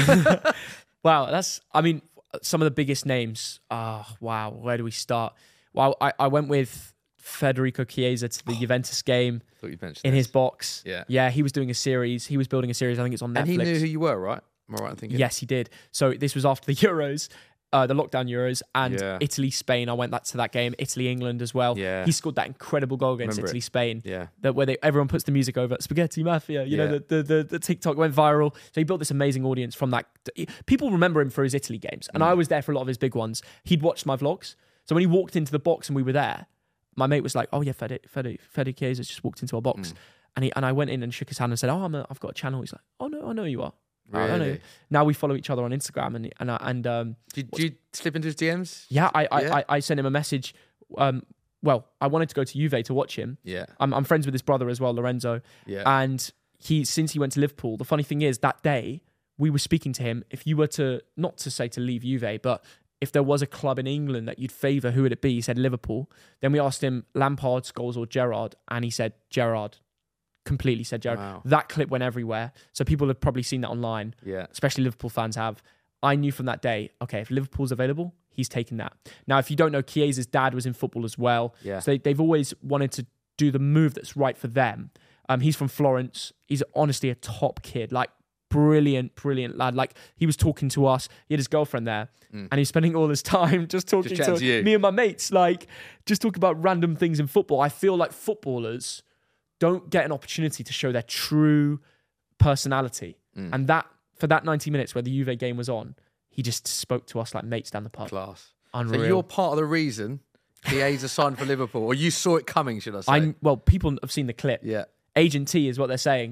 Wow, that's... I mean, some of the biggest names. Oh, wow, where do we start? Well, I, I went with Federico Chiesa to the oh, Juventus game
thought you mentioned
in
this.
his box.
Yeah.
Yeah, he was doing a series. He was building a series. I think it's on Netflix.
And he knew who you were, right? Am I right in thinking?
Yes, he did. So this was after the Euros, uh, the lockdown Euros, and
yeah.
Italy, Spain. I went that to that game. Italy, England as well.
Yeah.
He scored that incredible goal against
Remember
Italy,
it.
Spain.
Yeah.
That where they everyone puts the music over Spaghetti Mafia. You
yeah.
know, the, the the the TikTok went viral. So he built this amazing audience from that. People remember him for his Italy games, and mm. I was there for a lot of his big ones. He'd watched my vlogs. So when he walked into the box and we were there, my mate was like, "Oh yeah, Fede Fede Fede Chiesa's just walked into our box," mm. and he and I went in and shook his hand and said, "Oh, I'm a, I've got a channel." He's like, "Oh no, I know who you are."
Really?
I know. Now we follow each other on Instagram, and and I- and um,
Did, did you slip into his D Ms?
yeah, I I,
Yeah.
I I sent him a message. Um, well, I wanted to go to Juve to watch him.
Yeah.
I'm I'm friends with his brother as well, Lorenzo.
Yeah.
And he since he went to Liverpool, the funny thing is that day we were speaking to him. If you were to not to say to leave Juve, but if there was a club in England that you'd favour, who would it be? He said Liverpool. Then we asked him Lampard, Scholes, or Gerrard, and he said Gerrard. Completely said Gerrard.
Wow.
That clip went everywhere. So people have probably seen that online.
Yeah.
Especially Liverpool fans have. I knew from that day, okay, if Liverpool's available, he's taking that. Now, if you don't know, Chiesa's dad was in football as well.
Yeah.
So they, they've always wanted to do the move that's right for them. Um, he's from Florence. He's honestly a top kid. Like, brilliant, brilliant lad. Like, he was talking to us. He had his girlfriend there. Mm. And he's spending all his time just talking
just
to,
to you.
me and my mates. Like, just talking about random things in football. I feel like footballers don't get an opportunity to show their true personality. Mm. And that for that ninety minutes where the Juve game was on, he just spoke to us like mates down the pub.
Class.
Unreal.
So you're part of the reason Chiesa signed for Liverpool, or you saw it coming, should I say?
I, well, people have seen the clip.
Yeah.
Agent T is what they're saying.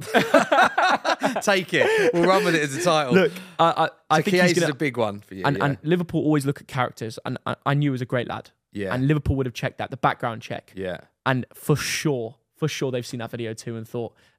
Take it. We'll run with it as a title.
Look, I, I, I
so
think
Chiesa's
he's gonna,
a big one for you.
And,
yeah.
and Liverpool always look at characters, and I, I knew he was a great lad.
Yeah.
And Liverpool would have checked that, the background check.
Yeah.
And for sure, for sure, they've seen that video too and thought,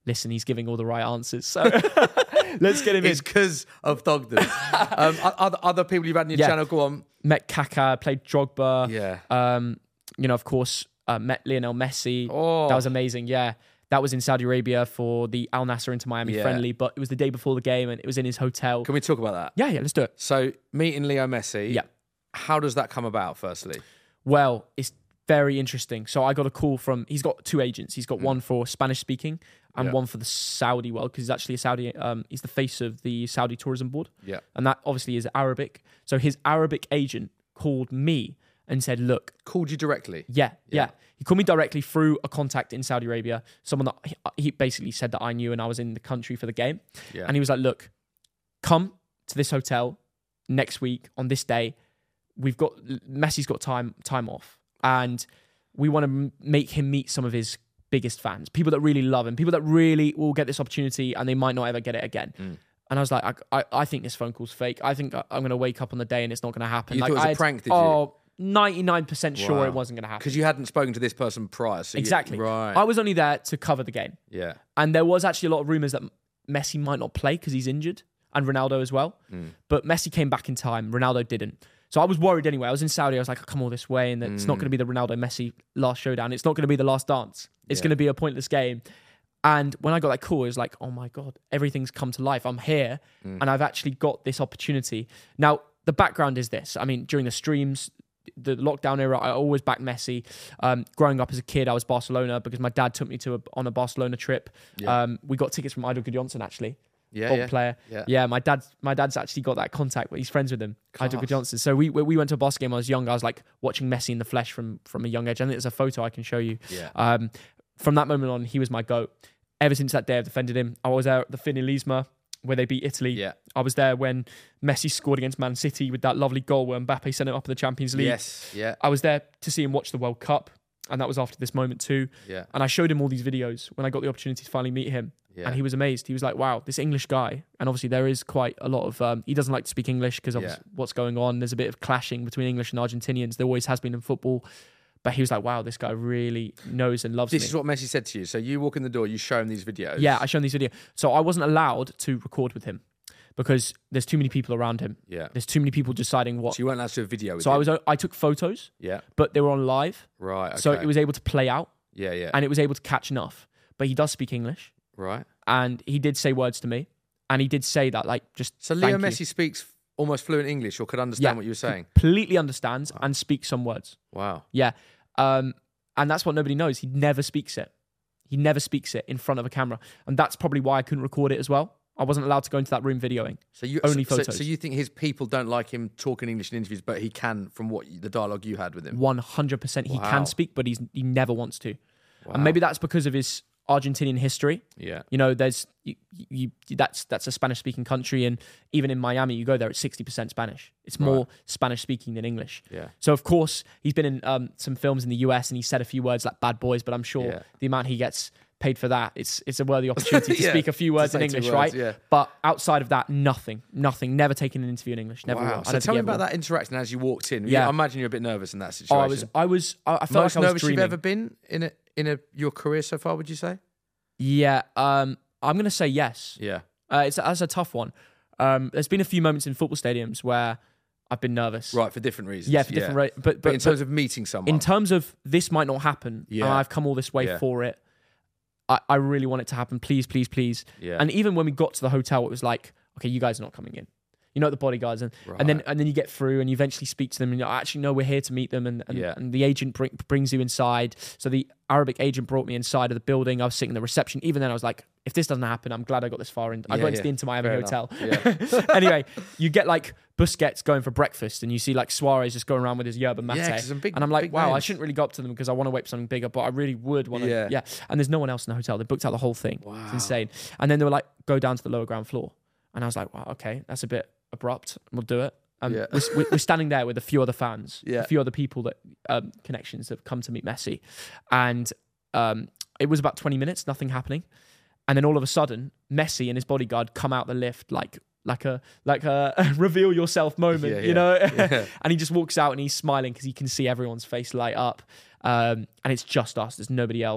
listen, he's giving all the right answers. So let's get him
It's
in.
because of Thogden. um, o- other, other people you've had on your
Yeah.
channel, go on.
Met Kaká, played Drogba.
Yeah.
Um, you know, of course, uh, met Lionel Messi.
Oh.
That was amazing. Yeah. That was in Saudi Arabia for the Al Nassr Inter Miami
Yeah.
friendly, but it was the day before the game and it was in his hotel.
Can we talk about that?
Yeah, yeah, let's do it.
So, meeting Leo Messi.
Yeah.
How does that come about, firstly?
Well, it's very interesting. So I got a call from, he's got two agents. He's got one for Spanish speaking and
Yeah.
one for the Saudi world, because he's actually a Saudi, um, he's the face of the Saudi tourism board.
Yeah.
And that obviously is Arabic. So his Arabic agent called me and said, look,
Called you directly.
yeah,
Yeah.
yeah. He called me directly through a contact in Saudi Arabia, someone that he, he basically said that I knew and I was in the country for the game.
Yeah.
And he was like, look, come to this hotel next week on this day. We've got, Messi's got time time off. And we want to m- make him meet some of his biggest fans, people that really love him, people that really will get this opportunity and they might not ever get it again.
Mm.
And I was like, I, I, I think this phone call's fake. I think I- I'm going to wake up on the day and it's not going to happen.
You
like,
thought it was a
I had-
prank, did you?
Oh, ninety-nine percent sure
Wow.
it wasn't going to happen.
Because you hadn't spoken to this person prior. So you-
Exactly.
right.
I was only there to cover the game.
yeah.
And there was actually a lot of rumours that Messi might not play because he's injured, and Ronaldo as well.
Mm.
But Messi came back in time. Ronaldo didn't. So I was worried anyway. I was in Saudi. I was like, I've come all this way, and it's not
Mm.
going to be the Ronaldo-Messi last showdown. It's not going to be the last dance. It's
Yeah.
going to be a pointless game. And when I got that call, it was like, oh my God, everything's come to life. I'm here,
Mm.
and I've actually got this opportunity. Now, the background is this. I mean, during the streams, the lockdown era, I always backed Messi. Um, growing up as a kid, I was Barcelona because my dad took me to a, on a Barcelona trip.
Yeah.
Um, we got tickets from Idol Gudjonsson, actually.
Yeah,
Old
yeah.
player.
Yeah.
Yeah, my dad, my dad's actually got that contact, but he's friends with him, Idol
Class.
Gudjonsson. So we we went to a Barca game. I was young. I was like watching Messi in the flesh from from a young age. I think there's a photo I can show you.
Yeah.
Um, from that moment on, he was my goat. Ever since that day, I've defended him. I was there at the Finalisma where they beat Italy.
Yeah.
I was there when Messi scored against Man City with that lovely goal where Mbappe sent it up in the Champions League.
Yes. Yeah.
I was there to see him watch the World Cup, and that was after this moment too.
Yeah.
And I showed him all these videos when I got the opportunity to finally meet him.
Yeah.
And he was amazed. He was like, wow, this English guy. And obviously there is quite a lot of, um, he doesn't like to speak English because of
Yeah.
what's going on. There's a bit of clashing between English and Argentinians. There always has been in football. But he was like, wow, this guy really knows and loves
This
me.
is what Messi said to you. So you walk in the door, you show him these videos.
Yeah, I showed him these videos. So I wasn't allowed to record with him because there's too many people around him.
Yeah.
There's too many people deciding what.
So you weren't allowed to do a video with
So
him.
I was, I took photos,
Yeah.
but they were on live.
Right. Okay.
So it was able to play out
Yeah. Yeah.
and it was able to catch enough. But he does speak English.
right.
And he did say words to me. And he did say that, like, just
So Leo
thank you.
Messi speaks almost fluent English, or could understand
Yeah.
what you were saying.
Completely understands and speaks some words.
Wow.
Yeah. Um, and that's what nobody knows. He never speaks it. He never speaks it in front of a camera. And that's probably why I couldn't record it as well. I wasn't allowed to go into that room videoing.
So you
Only
so, so-
photos.
So you think his people don't like him talking English in interviews, but he can from what you, the dialogue you had with him.
one hundred percent he
Wow.
can speak, but he's he never wants to.
Wow.
And maybe that's because of his Argentinian history.
Yeah.
You know, there's you, you, that's that's a Spanish speaking country, and even in Miami, you go there, it's sixty percent Spanish. It's more
Right.
Spanish speaking than English.
Yeah.
So of course he's been in um, some films in the U S and he said a few words like "bad boys," but I'm sure
Yeah.
the amount he gets paid for that, it's it's a worthy opportunity to
Yeah,
speak a few
to
words in
say two
English,
words,
right?
yeah.
But outside of that, nothing, nothing. Never taken an interview in English. Never.
Wow.
will. I
So
don't
tell
think
me
he ever
about
will.
that interaction as you walked in.
Yeah.
I imagine you're a bit nervous in that
Oh,
situation.
I was, I was, I, I felt
Most
like I was
nervous
dreaming.
you've ever been in a in a your career so far? Would you say?
Yeah, um, I'm gonna say yes.
Yeah.
Uh, it's that's a tough one. Um, there's been a few moments in football stadiums where I've been nervous.
Right, for different reasons.
Yeah, for different. Ra- but, but
But in
but
terms of meeting someone,
in terms of this might not happen,
Yeah.
and I've come all this way
Yeah.
for it. I, I really want it to happen. Please, please, please.
Yeah.
And even when we got to the hotel, it was like, okay, you guys are not coming in. You know, the bodyguards, and and then
Right.
and then you get through, and you eventually speak to them, and you actually know we're here to meet them, and and,
Yeah.
and the agent bring, brings you inside. So the Arabic agent brought me inside of the building. I was sitting in the reception. Even then, I was like, if this doesn't happen, I'm glad I got this far in. I
Yeah,
got into
yeah.
the Inter Miami
Fair
hotel.
enough.
Anyway, you get like Busquets going for breakfast, and you see like Suarez just going around with his yerba mate.
Yeah, 'cause some big-
and I'm like,
big
wow, I
names.
shouldn't really go up to them because I want to wait for something bigger, but I really would want to.
Yeah.
Yeah. And there's no one else in the hotel. They booked out the whole thing.
Wow.
It's insane. And then they were like, go down to the lower ground floor. And I was like, wow, okay, that's a bit abrupt. We'll do it. Um,
Yeah.
we're, we're standing there with a few other fans,
Yeah.
a few other people that um, connections that have come to meet Messi, and um, it was about twenty minutes, nothing happening, and then all of a sudden, Messi and his bodyguard come out the lift like like a like a reveal yourself moment,
Yeah,
you
yeah.
know,
Yeah.
and he just walks out and he's smiling because he can see everyone's face light up, um, and it's just us. There's nobody else.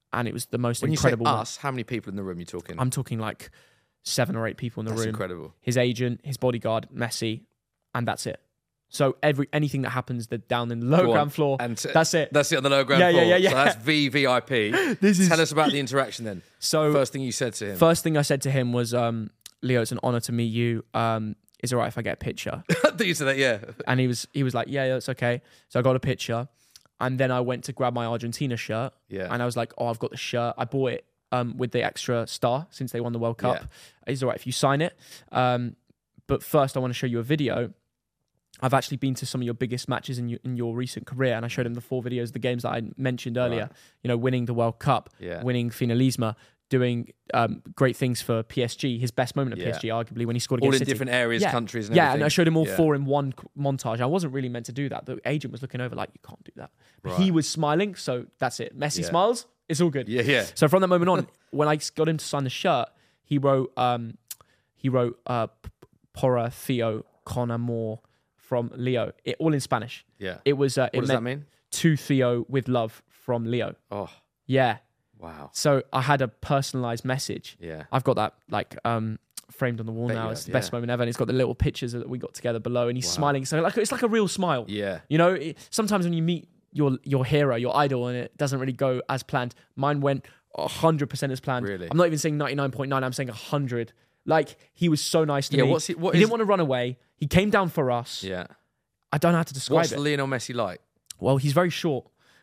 and it was the most
When
incredible.
you say
one.
us, how many people in the room are you talking?
I'm talking like seven or eight people in the
That's
room.
incredible.
His agent, his bodyguard, Messi, and that's it. So every anything that happens that down in the lower
Go on.
ground floor,
And t-
that's it.
That's it on the lower ground
Yeah, yeah,
floor.
yeah, yeah.
So that's V V I P.
This is-
Tell us about the interaction then.
So
First thing you said to him.
first thing I said to him was, um, "Leo, it's an honor to meet you. Um, is it all right if I get a picture?"
I think you said that, yeah.
And he was he was like, "Yeah, yeah, it's okay." So I got a picture, and then I went to grab my Argentina shirt.
Yeah.
And I was like, "Oh, I've got the shirt. I bought it um, with the extra star since they won the World Cup.
Yeah.
Is it all right if you sign it?" Um, but first, I want to show you a video. I've actually been to some of your biggest matches in your, in your recent career, and I showed him the four videos, the games that I mentioned earlier.
Right.
You know, winning the World Cup,
Yeah.
winning Finalisma, doing um, great things for P S G. His best moment at
Yeah.
P S G, arguably, when he scored
All
against
in
City.
different areas,
yeah.
countries and
yeah,
everything.
and I showed him all
Yeah.
four in one c- montage. I wasn't really meant to do that. The agent was looking over like, you can't do that. But
Right.
he was smiling, so that's it. Messi
Yeah.
smiles, it's all good.
Yeah, yeah.
So from that moment on, when I got him to sign the shirt, he wrote, um, he wrote, uh, p- "Porra Theo con amor" from Leo, it, all in Spanish.
Yeah.
It was. Uh,
What
it
does
meant
that mean?
To Theo with love from Leo.
Oh,
Yeah.
wow.
So I had a personalized message.
Yeah.
I've got that like um, framed on the wall
Bet
now.
you
It's
have,
the best
yeah.
moment ever, and it's got the little pictures that we got together below, and he's smiling. So like it's like a real smile.
Yeah.
You know, it, sometimes when you meet your your hero, your idol, and it doesn't really go as planned. Mine went a hundred percent as planned.
Really?
I'm not even saying ninety-nine point nine. I'm saying a hundred. Like he was so nice to
Yeah,
me.
what's he- what
he
is-
didn't want to run away. He came down for us.
Yeah.
I don't know how to describe
What's
it.
Lionel Messi like?
Well, he's very short.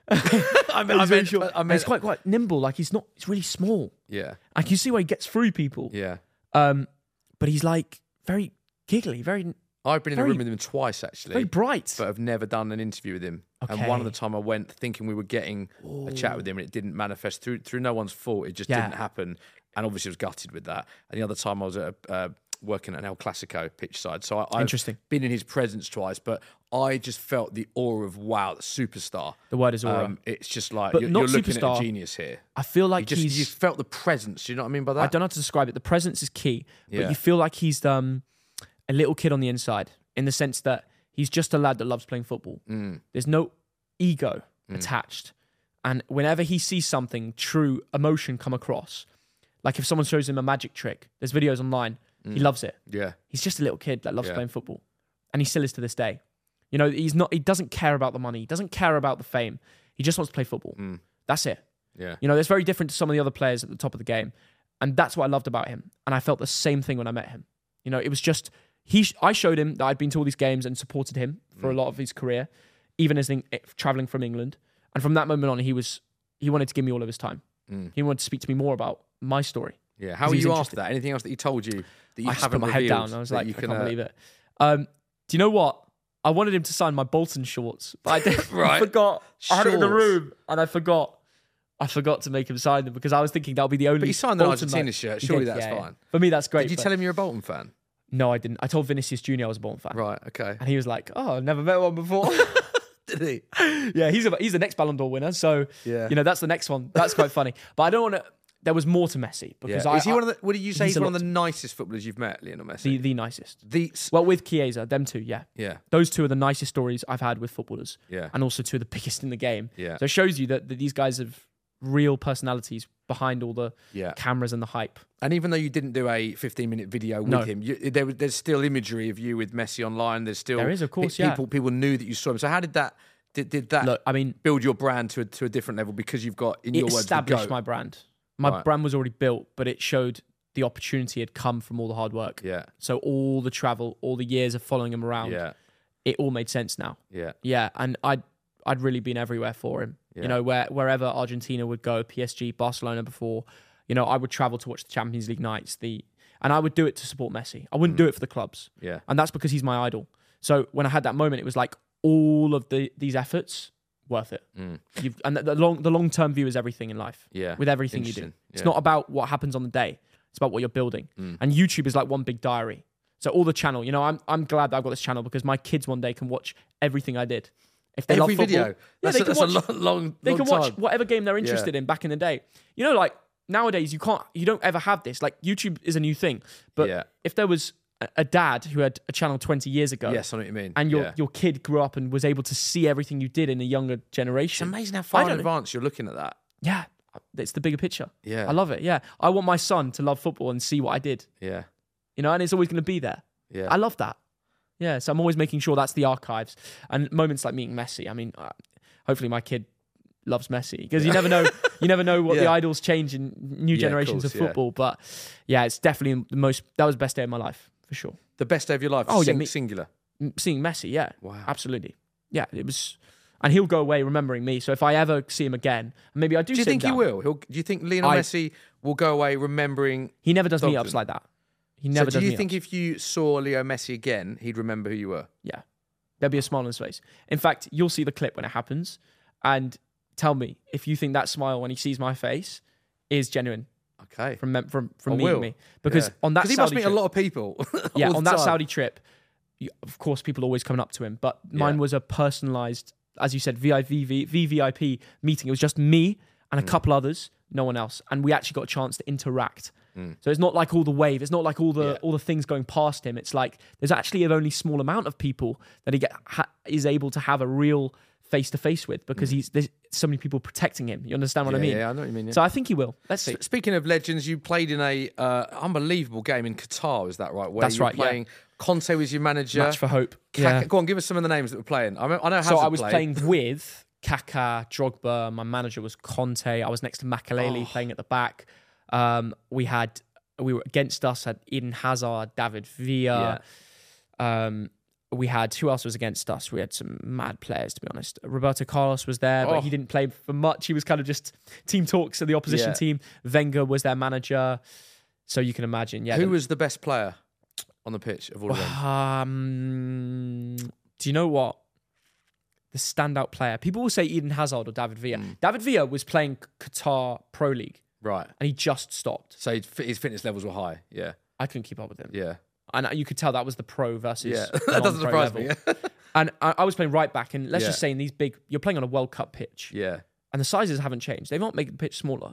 I mean,
He's very short.
I
And
mean,
he's quite quite nimble. Like he's not. He's really small.
yeah.
I can see why he gets through people.
Yeah.
Um, but he's like very giggly, very
I've been in
Very-
a room with him twice, actually.
very bright.
But I've never done an interview with him. And one of the
Okay.
time I went thinking we were getting a chat with him, and it didn't manifest through through no one's fault. It just
Yeah.
didn't happen, and obviously I was gutted with that. And the other time I was at a, uh, working at an El Clasico pitch side, so I, I've
Interesting.
been in his presence twice, but I just felt the aura of wow, the superstar.
The word is aura.
Um, it's just like
But
you're,
not
you're looking at
superstar.
a genius here.
I feel
You
like
just
he's.
you felt the presence. Do you know what I mean by that?
I don't know how to describe it. The presence is key, but
Yeah.
you feel like he's um, a little kid on the inside, in the sense that he's just a lad that loves playing football.
Mm.
There's no ego attached, and whenever he sees something, true emotion come across. Like if someone shows him a magic trick, there's videos online. He loves it.
Yeah.
He's just a little kid that loves
Yeah.
playing football, and he still is to this day. You know, he's not. He doesn't care about the money. He doesn't care about the fame. He just wants to play football.
Mm.
That's it.
Yeah.
You know, it's very different to some of the other players at the top of the game, and that's what I loved about him. And I felt the same thing when I met him. You know, it was just he. sh- I showed him that I'd been to all these games and supported him for a lot of his career, even as in, traveling from England. And from that moment on, he was he wanted to give me all of his time.
Mm.
He wanted to speak to me more about my story.
Yeah. How
'Cause
were
he's
you
interested.
after that? Anything else that he told you that you
I just
haven't
put my head
revealed
down. I was
that
like,
you
I
can,
can't
uh,
believe it. Um, do you know what? I wanted him to sign my Bolton shorts, but I, did, I
Right.
forgot. I had it in the
Shorts.
room, and I forgot. I forgot to make him sign them because I was thinking that would be the only.
But he signed an
Bolton
Argentina
man-
shirt.
He
Surely
did,
that's
yeah, yeah.
fine.
For me, that's great.
Did you
but-
tell him you're a Bolton fan?
No, I didn't. I told Vinicius Junior I was a Bolton fan,
Right. Okay.
and he was like, "Oh, I've never met one before."
Did he?
yeah, he's a, he's the next Ballon d'Or winner, so
Yeah.
you know that's the next one. That's quite funny. But I don't want to. There was more to Messi because
Yeah.
I,
Is he
I-
one of the? What did you say?
he's
He's
a
one of
lot
the nicest footballers you've met, Lionel Messi.
the the nicest.
The,
Well, with Chiesa, them two, yeah.
yeah.
Those two are the nicest stories I've had with footballers.
Yeah.
And also two of the biggest in the game.
Yeah.
So it shows you that, that these guys have real personalities behind all the
Yeah.
cameras and the hype.
And even though you didn't do a fifteen minute video with
No.
him, you, there, was- there's still imagery of you with Messi online. There's still
There is, of course,
pe-
yeah.
people people knew that you saw him. So how did that did, did that
Look, I mean,
build your brand to a, to a different level because you've got in
it
your words the
established
GOAT?
my brand. My
Right.
brand was already built, but it showed the opportunity had come from all the hard work.
Yeah.
So all the travel, all the years of following him around,
Yeah.
it all made sense now.
Yeah.
Yeah, and I'd I'd really been everywhere for him.
Yeah.
You know, where wherever Argentina would go, P S G, Barcelona before, you know, I would travel to watch the Champions League nights. The and I would do it to support Messi. I wouldn't do it for the clubs.
Yeah.
And that's because he's my idol. So when I had that moment, it was like all of the these efforts worth it.
Mm.
You've, and the, the long the long term view is everything in life.
Yeah.
With everything you do,
Interesting.
it's
Yeah.
not about what happens on the day. It's about what you're building.
Mm.
And YouTube is like one big diary. So all the channel, you know, I'm I'm glad that I've got this channel because my kids one day can watch everything I did. If they
Every
love football,
video.
yeah,
That's,
they
a,
can
that's
watch.
a long, long,
They
long
can watch
time.
whatever game they're interested in back in the day. You know, like nowadays you can't, you don't ever have this. Like YouTube is a new thing, but
Yeah.
if there was a, a dad who had a channel twenty years ago,
Yes, I know what you mean.
and your
Yeah.
your kid grew up and was able to see everything you did in a younger
It's
generation,
amazing how
I
far in
don't-
advance you're looking at that.
yeah, it's the bigger picture.
Yeah.
I love it. Yeah. I want my son to love football and see what I did.
Yeah.
You know, and it's always going to be there.
Yeah.
I love that. Yeah. So I'm always making sure that's the archives. And moments like meeting Messi. I mean, uh, hopefully my kid loves Messi because you never know. You never know what
Yeah.
the idols change in new
Yeah, of
generations
course,
of
yeah.
football. But yeah, it's definitely the most. That was the best day of my life for sure.
The best day of your life.
Oh, yeah,
Sing-
me-
singular.
M- Seeing Messi, yeah,
Wow.
absolutely, yeah. It was, and he'll go away remembering me. So if I ever see him again, maybe I do.
Do you
sit him
think he
down.
will? He'll, do you think Lionel
I-
Messi will go away remembering?
He never does
Dogden.
meetups like that. He never
so
does
do you
meetups.
think if you saw Leo Messi again, he'd remember who you were?
Yeah. There'll be a smile on his face. In fact, you'll see the clip when it happens and tell me if you think that smile when he sees my face is genuine
Okay.
from mem- from, from
I
meeting
will.
me. Because
Yeah.
on that
he
Saudi
must meet
trip,
a lot of people.
yeah,
all
on
the
that
time.
Saudi trip, you, of course, people are always coming up to him. But mine
Yeah.
was a personalized, as you said, V I V V I P meeting. It was just me and a
Mm.
couple others, no one else. And we actually got a chance to interact. So it's not like all the wave. It's not like all the
Mm. Yeah.
all the things going past him. It's like there's actually a only small amount of people that he get ha, is able to have a real face to face with because he's there's so many people protecting him. You understand what
Mm. Yeah,
I mean?
yeah, I know what you mean. Yeah.
So I think he will. Let's see.
S- Speaking of legends, you played in a uh, unbelievable game in Qatar. Is that right? Where
That's
you were
right, yeah.
Playing Conte was your manager.
Match for hope.
Kaka-
Yeah.
Go on, give us some of the names that were playing. I, mean, I know.
So
Hazard
I was
played.
playing with Kaka, Drogba. My manager was Conte. I was next to Makaleli
Oh.
playing at the back. Um, we had we were against us had Eden Hazard, David Villa. Um, we had who else was against us? We had some mad players, to be honest. Roberto Carlos was there, but
Oh.
he didn't play for much. He was kind of just team talks of the opposition
Yeah.
team. Wenger was their manager, so you can imagine. Yeah,
Who
the-
was the best player on the pitch of all of them?
Um, do you know what? The standout player. People will say Eden Hazard or David Villa.
Hmm.
David Villa was playing Qatar Pro League
Right.
and he just stopped.
So he'd- his fitness levels were high. Yeah.
I couldn't keep up with him.
Yeah.
And you could tell that was the pro versus
Yeah.
the
That doesn't
non-pro
surprise me.
level.
Yeah.
And I, I was playing right back, and let's
Yeah.
just say in these big, you're playing on a World Cup pitch,
yeah.
and the sizes haven't changed. They've not made the pitch smaller.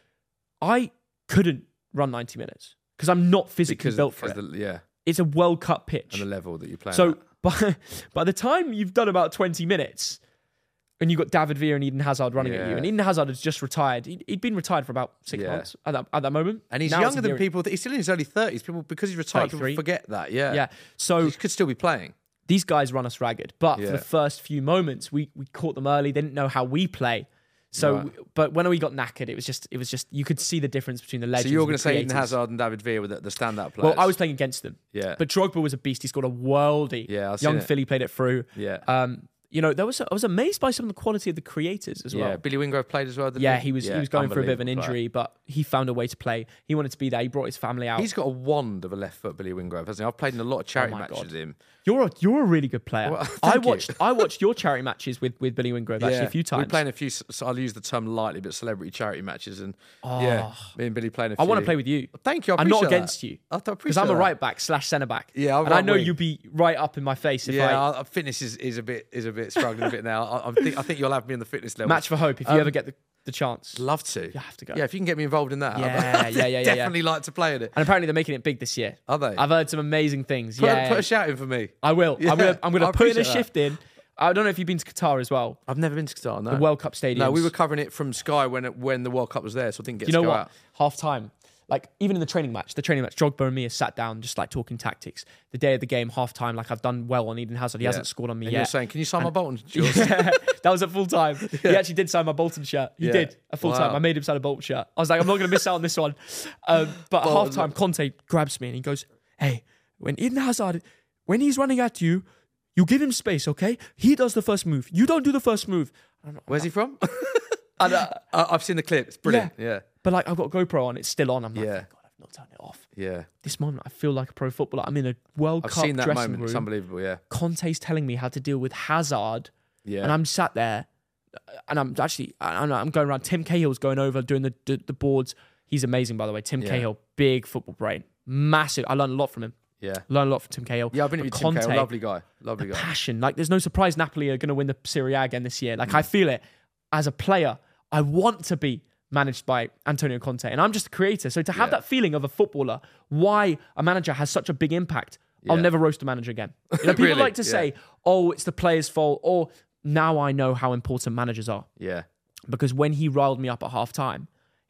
I couldn't run ninety minutes because I'm not physically
Because,
built for it.
because the, yeah,
It's a World Cup pitch.
and the level that you play.
So by, by the time you've done about twenty minutes and you've got David Villa and Eden Hazard running at you,
Yeah.
and Eden Hazard has just retired. He'd, he'd been retired for about six
Yeah.
months at that, at that moment.
and he's
Now it's
younger
a
than
year-
people. That, he's still in his early thirties. People because he's retired, people
thirty-three.
forget that. Yeah.
Yeah. So
he could still be playing.
these guys run us ragged. But
Yeah.
for the first few moments, we, we caught them early. They didn't know how we play. So,
Right.
but when we got knackered, it was just, it was just, you could see the difference between the legends.
So you're
and
going
the
to say Eden
creators.
Hazard and David Villa were the, the standout players?
Well, I was playing against them.
Yeah.
But Drogba was a beast. He scored a worldie.
Yeah, I've seen
Young
it.
Philly played it through.
Yeah.
Um, you know, there was I was amazed by some of the quality of the creators as well.
Yeah. Billy Wingrove played as well. Didn't
Yeah,
he?
he was
Yeah,
he was going through a bit of an
unbelievable player.
injury, but he found a way to play. He wanted to be there. He brought his family out.
He's got a wand of a left foot, Billy Wingrove, hasn't he? I've played in a lot of charity
Oh my
matches
God.
with him.
You're a you're a really good player.
Well,
I
thank you.
watched I watched your charity matches with, with Billy Wingrove actually a few times.
We're playing a few, so I'll use the term lightly, but celebrity charity matches. And yeah, me and Billy playing a few.
I want to play with you.
Thank you. I
I'm not
appreciate
against
that.
you
I
because
appreciate
I'm a
that.
right back slash centre back.
Yeah, I'm
and I
right
know
wing.
you'd be right up in my face if
Yeah,
I
I, fitness is, is a bit is a bit struggling a bit now. I, I think I think you'll have me on the fitness level.
match for hope if you
Um,
ever get the, the chance.
Love to.
You have to go.
Yeah, if you can get me involved in that.
Yeah,
I'd,
yeah, yeah, yeah,
Definitely like to play in it.
And apparently they're making it big this year.
Are they?
I've heard some amazing things.
Put,
yeah,
a, put a shout in for me.
I will.
Yeah,
I'm gonna I'm gonna
I
put in a
appreciate that.
shift in. I don't know if you've been to Qatar as well.
I've never been to Qatar. No.
The World Cup stadiums.
No, we were covering it from Sky when it, when the World Cup was there, so I didn't get
You
to
know
go
what?
out.
Half time, like even in the training match, the training match, Drogba and me are sat down just like talking tactics. The day of the game, half time, like I've done well on Eden Hazard. He
Yeah.
hasn't scored on me
And
yet.
you're saying, can you sign my Bolton?
Yeah, that was at full time. He actually did sign my Bolton shirt. He
Yeah.
did at full time.
Wow.
I made him sign a Bolton shirt. I was like, I'm not going to miss out on this one. Um, but at
Well,
half time, Conte grabs me and he goes, "Hey, when Eden Hazard, when he's running at you, you give him space, okay? He does the first move. You don't do the first move." I'm not-
Where's he from?
and, uh,
I- I've seen the clip. It's brilliant. Yeah.
But like, I've got GoPro on. It's still on. I'm like,
Yeah.
thank God, I've not turned it off.
Yeah.
This moment, I feel like a pro footballer. I'm in a World
I've
Cup
seen that
dressing
moment.
room.
It's unbelievable. Yeah.
Conte's telling me how to deal with Hazard,
Yeah.
and I'm sat there, and I'm actually, I'm, I'm going around. Tim Cahill's going over doing the, the the boards. He's amazing, by the way. Tim
Yeah.
Cahill, big football brain, massive. I learned a lot from him.
yeah.
Learned a lot from Tim Cahill.
Yeah, I've been
But
with Tim
Conte,
Cahill. Lovely guy. Lovely guy.
passion. Like, there's no surprise Napoli are going to win the Serie A again this year. Like,
Mm.
I feel it as a player. I want to be managed by Antonio Conte, and I'm just a creator. So to have
Yeah.
that feeling of a footballer, why a manager has such a big impact, I'll
Yeah.
never roast a manager again. You know, people
Really?
like to
Yeah.
say, "Oh, it's the player's fault," or now I know how important managers are
Yeah.
because when he riled me up at half time,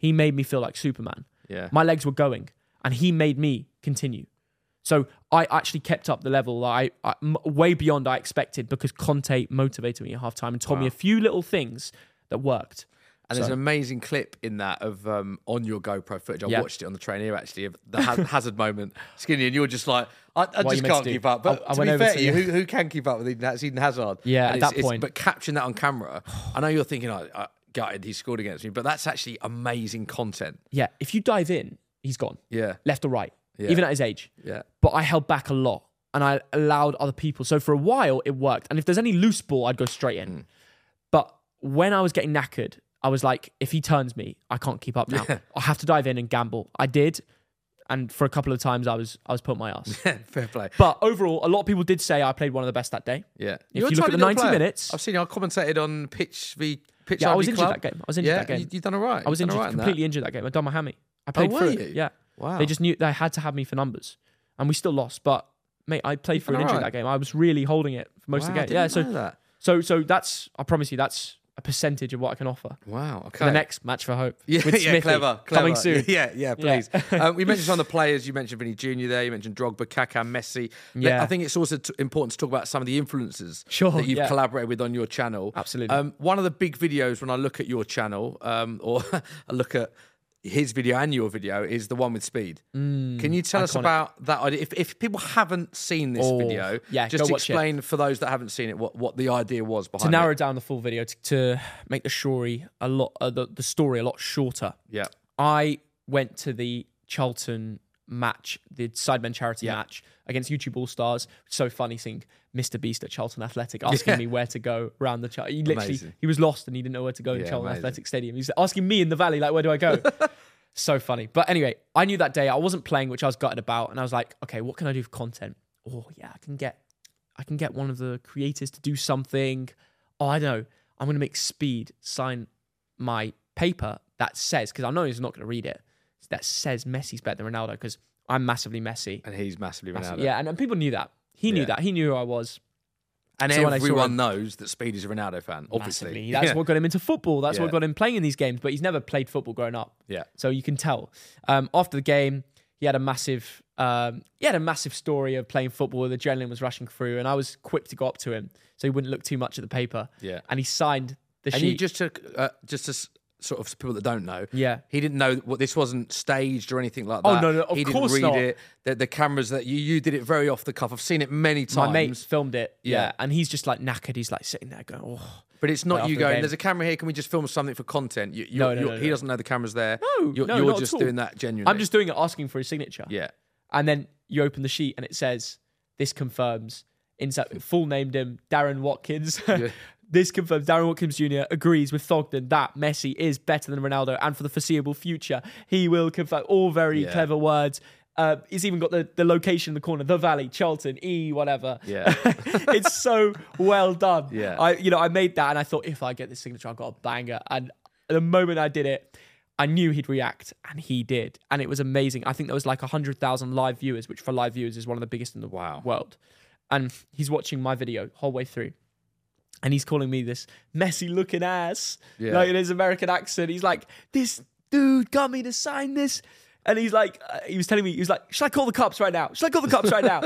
he made me feel like Superman.
Yeah.
My legs were going, and he made me continue. So I actually kept up the level I, I m- way beyond I expected because Conte motivated me at halftime and told
Wow.
me a few little things that worked.
And there's
So-
an amazing clip in that of um, on your GoPro footage. I
Yeah.
watched it on the train here actually of the ha- hazard moment, Skinny, and you're just like, I, I
What are you
just
meant
can't
to do?
keep up. But
I- I
to
went
be
over
fair
to
to you,
you.
who, who can keep up with Eden, Eden Hazard?
Yeah,
And
at that
it's- it's-
point.
But capturing that on camera, I know you're thinking, I, I gutted, he scored against me, but that's actually amazing content.
Yeah, if you dive in, he's gone.
Yeah,
Left or right,
Yeah.
even at his age.
yeah,
But I held back a lot and I allowed other people. So for a while, it worked. And if there's any loose ball, I'd go straight in.
Mm.
But when I was getting knackered, I was like, if he turns me, I can't keep up now.
Yeah.
I have to dive in and gamble. I did. And for a couple of times, I was I was putting my ass.
fair play.
But overall, a lot of people did say I played one of the best that day.
Yeah,
If
You're a
you look at
tiny
the
little
ninety
player.
minutes-
I've seen you. I commentated on Pitch v Pitch.
Yeah, I
Rugby
was injured
Club.
that game. I was injured
yeah,
that game.
You, you've done all right.
I was
You've done
injured,
all right in that.
completely injured that game. I done my hammy. I played
were
through
you?
it. Yeah.
Wow.
They just knew they had to have me for numbers. And we still lost. But, mate, I played through an
done
injury
alright.
that game. I was really holding it for most
Wow,
of the
I
game.
didn't
Yeah, so
know that.
So so that's, I promise you, that's a percentage of what I can offer.
Wow. Okay.
For the next match for Hope.
Yeah,
with
yeah,
Smithy,
clever, clever.
coming soon.
Yeah, yeah, please. um, we mentioned some of the players. You mentioned Vinny Junior there. You mentioned Drogba, Kaká, Messi.
Yeah.
I think it's also t- important to talk about some of the influencers
Sure,
that you've
yeah.
collaborated with on your channel.
Absolutely.
Um, one of the big videos when I look at your channel, um, or I look at his video and your video, is the one with Speed. Can you tell us
iconic.
about that idea? If, if people haven't seen this
Oh,
video,
yeah,
just
go watch it.
explain for those that haven't seen it what, what the idea was
To
behind
narrow
it.
down the full video, to, to make the story a lot, uh, the, the story a lot shorter.
Yeah.
I went to the Charlton match, the Sidemen charity
Yeah.
match against YouTube All Stars. So funny seeing Mister Beast at Charlton Athletic asking
Yeah.
me where to go around the Charlton. He literally
Amazing.
he was lost and he didn't know where to go in
Yeah,
Charlton
amazing.
Athletic Stadium. He's asking me in the valley, like, where do I go? So funny. But anyway, I knew that day I wasn't playing, which I was gutted about, and I was like, okay, what can I do for content? Oh yeah, I can get I can get one of the creators to do something. Oh, I know. I'm gonna make Speed sign my paper that says, because I know he's not gonna read it, that says Messi's better than Ronaldo, because I'm massively Messi.
And he's massively Ronaldo.
Yeah, and, and people knew that. He knew
Yeah.
that. He knew who I was.
And
So when I saw
everyone
him-
knows that Speed is a Ronaldo fan, obviously.
Massively. That's
Yeah.
what got him into football. That's
Yeah.
what got him playing in these games. But he's never played football growing up.
Yeah.
So you can tell. Um, after the game, he had a massive, um, he had a massive story of playing football. The adrenaline was rushing through, and I was quick to go up to him so he wouldn't look too much at the paper.
Yeah.
And he signed the
And
sheet.
you just took, uh, just as sort of people that don't know,
Yeah.
he didn't know what this wasn't staged or anything like
Oh,
that.
no, no, of
he
course
didn't read
not.
it. The, the cameras that you you did it very off the cuff. I've seen it many times.
My mate filmed it.
Yeah.
Yeah. And he's just like knackered. He's like sitting there going, oh.
But it's
Right
not
after
you
the
going,
game.
there's a camera here, can we just film something for content? You, you're,
No, no,
you're,
no,
he
no.
doesn't know the camera's there.
No,
You're,
no,
you're
not at
just
all.
doing that genuinely.
I'm just doing it asking for his signature.
Yeah.
And then you open the sheet and it says, this confirms, insert, full named him, Darren Watkins. This confirms Darren Watkins Junior agrees with Thogden that Messi is better than Ronaldo, and for the foreseeable future, he will confirm. All very
Yeah.
clever words. Uh, he's even got the, the location in the corner, the Valley, Charlton, E, whatever.
Yeah.
It's so well done.
Yeah.
I, you know, I made that and I thought, if I get this signature, I've got a banger. And the moment I did it, I knew he'd react, and he did. And it was amazing. I think there was like one hundred thousand live viewers, which for live viewers is one of the biggest in the
Wow.
world. And he's watching my video whole way through. And he's calling me this messy looking ass.
Yeah.
Like in his American accent. He's like, this dude got me to sign this. And he's like, uh, he was telling me, he was like, should I call the cops right now? Should I call the cops right now?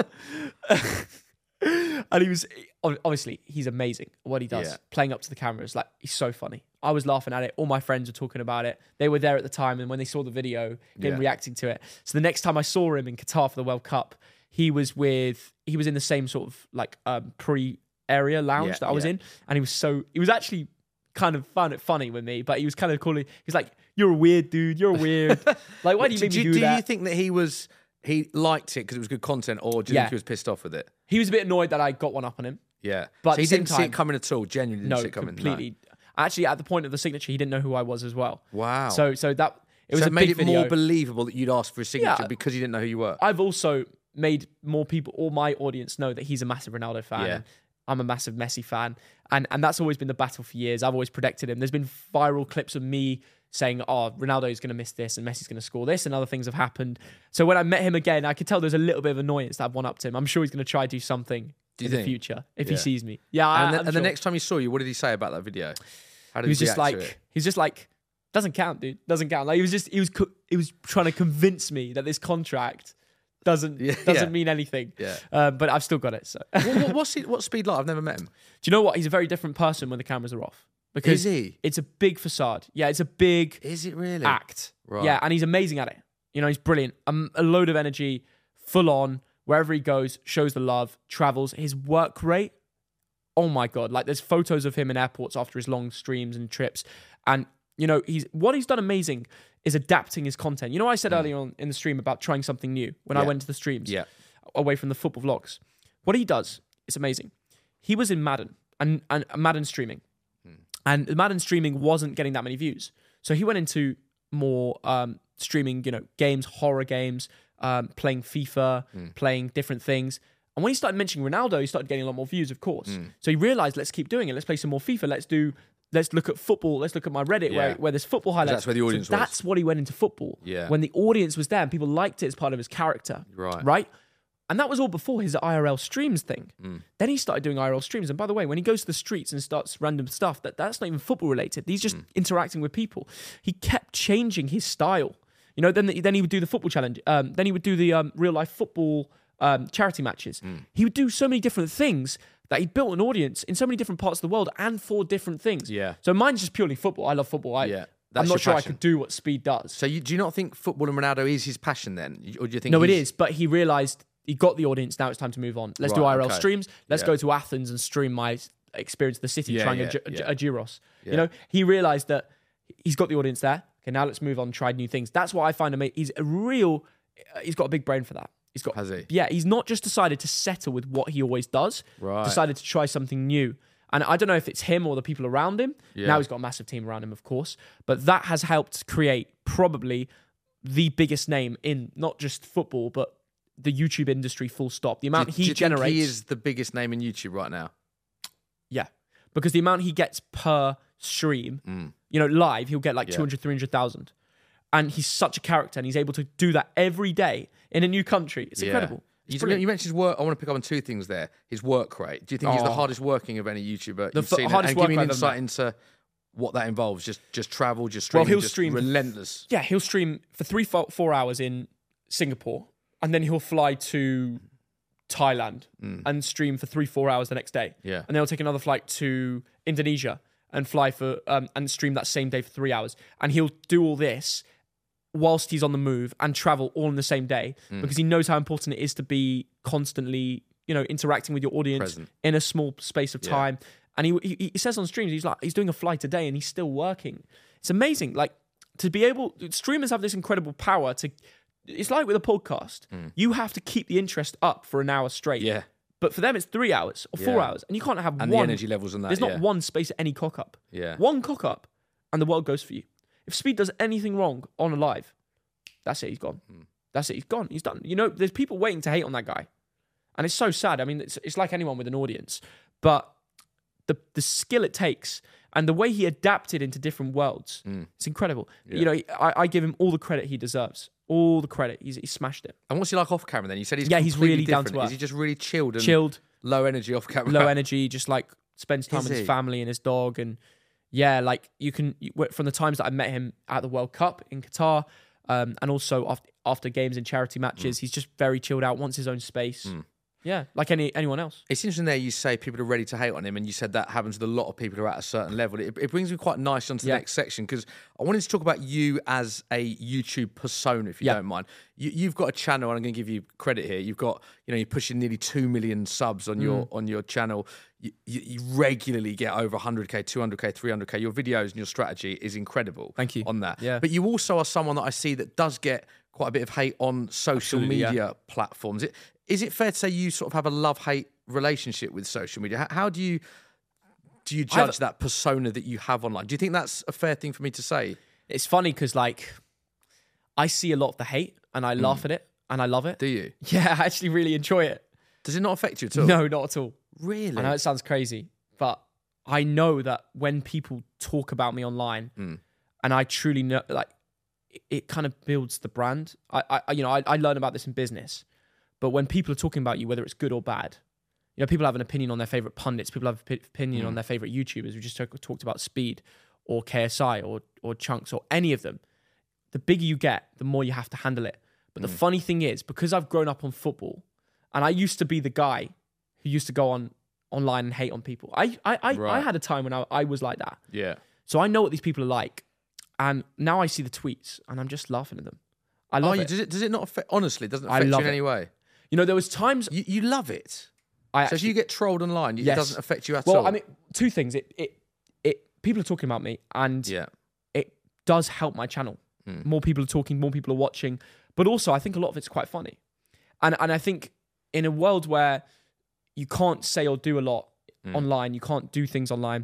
And he was, obviously, he's amazing at what he does.
Yeah.
Playing up to the cameras. Like, he's so funny. I was laughing at it. All my friends were talking about it. They were there at the time. And when they saw the video, him
Yeah.
reacting to it. So the next time I saw him in Qatar for the World Cup, he was with, he was in the same sort of like um, pre area lounge
Yeah,
that I was
yeah.
in. And he was so, he was actually kind of found it funny with me, but he was kind of calling, he's like, you're a weird dude. You're weird. Like, why do you make me do,
do
that?
you think that he was, he liked it because it was good content, or do you
Yeah.
think he was pissed off with it?
He was a bit annoyed that I got one up on him.
Yeah.
But
so
at
he
the same
didn't see
time-
it coming at all, genuinely didn't
No,
see it coming. No.
completely. Actually, at the point of the signature, he didn't know who I was as well.
Wow.
So, so that it was
so
a
it made
big
it
video.
more believable that you'd asked for a signature
Yeah.
because you didn't know who you were.
I've also made more people, all my audience, know that he's a massive Ronaldo fan.
Yeah.
And I'm a massive Messi fan, and and that's always been the battle for years. I've always protected him. There's been viral clips of me saying, "Oh, Ronaldo's going to miss this, and Messi's going to score this," and other things have happened. So when I met him again, I could tell there's a little bit of annoyance that I've one up to him. I'm sure he's going to try to do something
Do you
in
think?
the future if
Yeah.
he sees me. Yeah, I,
and the,
I'm
and the
sure.
next time he saw you, what did he say about that video? How did
he was
he
just
react
like,
to it?
he's just like, Doesn't count, dude. Doesn't count. Like he was just he was co- he was trying to convince me that this contract doesn't
Yeah,
doesn't
yeah.
mean anything.
Yeah.
Uh, but I've still got it. So
what, what, what's he, what's Speed like? I've never met him.
do you know what? He's a very different person when the cameras are off. Because
Is he?
it's a big facade. Yeah, it's a big
Is it really?
act.
Right.
Yeah, and he's amazing at it. You know, he's brilliant. Um, a load of energy, full on. Wherever he goes, shows the love, travels. His work rate, oh my God. Like there's photos of him in airports after his long streams and trips. And, you know, he's what he's done amazing is adapting his content. You know, I said earlier on in the stream about trying something new when I
Yeah.
went to the streams
Yeah.
away from the football vlogs. What he does is amazing. He was in Madden and, and Madden streaming. And the Madden streaming wasn't getting that many views. So he went into more um, streaming, you know, games, horror games, um, playing FIFA,
Mm.
playing different things. And when he started mentioning Ronaldo, he started getting a lot more views, of course.
Mm.
So he realized, let's keep doing it. Let's play some more FIFA. Let's do, let's look at football. Let's look at my Reddit where,
Yeah.
where there's football highlights.
that's where the audience
so
was.
That's what he went into football.
Yeah.
When the audience was there and people liked it as part of his character.
Right.
Right? And that was all before his I R L streams thing.
Mm.
Then he started doing I R L streams. And by the way, when he goes to the streets and starts random stuff, that, that's not even football related. He's just
Mm.
interacting with people. He kept changing his style. You know, then then he would do the football challenge. Um, then he would do the um, real life football um, charity matches.
Mm.
He would do so many different things that he built an audience in so many different parts of the world and for different things.
Yeah.
So mine's just purely football. I love football. I,
Yeah.
I'm
That's
not
your
sure
passion.
I could do what Speed does.
So you, do you not think football and Ronaldo is his passion then? Or do you think
No, it
he's-
is. But he realised he got the audience. Now it's time to move on. Let's do
Right,
I R L
okay.
streams. Let's
Yeah.
go to Athens and stream my experience of the city
Yeah,
trying
yeah,
a, Gi-
yeah.
a Gyros.
Yeah.
You know, he realised that he's got the audience there. Okay, now let's move on and try new things. That's what I find amazing. He's a real, uh, he's got a big brain for that. He's got,
Has he?
Yeah, he's not just decided to settle with what he always does.
Right.
Decided to try something new. And I don't know if it's him or the people around him.
Yeah.
Now he's got a massive team around him, of course. But that has helped create probably the biggest name in not just football, but the YouTube industry, full stop. The amount
Do- do
he
you think
generates.
he is the biggest name in YouTube right now.
Yeah. Because the amount he gets per stream,
Mm.
you know, live, he'll get like
Yeah.
two hundred, three hundred thousand. And he's such a character and he's able to do that every day in a new country. It's
Yeah.
incredible. It's
You,
brilliant.
you mentioned his work. I want to pick up on two things there. His work rate. Do you think he's the
Oh.
hardest working of any YouTuber
The
you've
f-
seen?
hardest
and give
work
me an
I've ever
insight
met.
into what that involves. Just just travel, just
Well,
streaming,
he'll
just
stream-
relentless.
Yeah, he'll stream for three, four, four hours in Singapore, and then he'll fly to Thailand and stream for three, four hours the next day.
Mm. Yeah.
And then he'll take another flight to Indonesia and fly for um, and stream that same day for three hours. And he'll do all this whilst he's on the move and travel all in the same day
Mm.
because he knows how important it is to be constantly, you know, interacting with your audience
Present.
in a small space of
Yeah.
time. And he, he he says on streams, he's like, he's doing a flight a day and he's still working. It's amazing. Like to be able, streamers have this incredible power to, it's like with a podcast. You have to keep the interest up for an hour straight.
Mm. Yeah.
But for them, it's three hours or four
Yeah.
hours. And you can't have
And the
one.
energy levels and that,
There's not
yeah.
one space at any cock up.
Yeah.
One cock up and the world goes for you. If Speed does anything wrong on a live, that's it. He's gone.
Hmm.
That's it. He's gone. He's done. You know, there's people waiting to hate on that guy. And it's so sad. I mean, it's, it's like anyone with an audience. But the the skill it takes and the way he adapted into different worlds, it's incredible. You know, I, I give him all the credit he deserves. All the credit. He's, he smashed it.
And what's he like off camera then? You said he's
Yeah, he's
completely
really down to
different.
earth.
Is he just really chilled and
Chilled,
low energy off camera?
low energy, just like spends time
Is
with his
he?
family and his dog. And yeah, like you can, you, from the times that I met him at the World Cup in Qatar, um, and also after, after games and charity matches, he's just very chilled out, wants his own space. Yeah, like any anyone else.
It's interesting there you say people are ready to hate on him, and you said that happens with a lot of people who are at a certain level. It, it brings me quite nicely onto
Yeah.
the next section because I wanted to talk about you as a YouTube persona, if you
Yeah.
don't mind. You, you've got a channel, and I'm going to give you credit here. You've got, you know, you're pushing nearly two million subs on your
Mm.
on your channel. You, you, you regularly get over one hundred K, two hundred K, three hundred K. Your videos and your strategy is incredible.
Thank you.
On that.
Yeah.
But you also are someone that I see that does get quite a bit of hate on social
Absolutely, yeah.
media platforms. It, is it fair to say you sort of have a love-hate relationship with social media? How, how do you do you
I have-
judge that persona that you have online? Do you think that's a fair thing for me to say?
It's funny because like I see a lot of the hate and I laugh at it and I love it.
Do you?
Yeah, I actually really enjoy it.
Does it not affect you at all?
No, not at all.
Really?
I know it sounds crazy, but I know that when people talk about me online,
Mm.
and I truly know, like, it, it kind of builds the brand. I, I you know, I, I learned about this in business, but when people are talking about you, whether it's good or bad, you know, people have an opinion on their favorite pundits, people have an opinion
Mm.
on their favorite YouTubers. We just talk, talked about Speed, or K S I or or Chunks or any of them, the bigger you get, the more you have to handle it. But the funny thing is, because I've grown up on football, and I used to be the guy who used to go on online and hate on people. I I I,
Right.
I had a time when I, I was like that.
Yeah.
So I know what these people are like. And now I see the tweets and I'm just laughing at them. I love
Oh, you-
it.
does it does it not affect? Honestly, it doesn't
I
affect you
love
in
it.
any way.
You know, there was times
You, you love it.
I
So
actually,
if you get trolled online, you-
Yes.
it doesn't affect you at
well,
all.
I mean, two things. It it it people are talking about me, and
yeah.
it does help my channel. More people are talking, more people are watching, but also I think a lot of it's quite funny. And and I think in a world where you can't say or do a lot online, you can't do things online,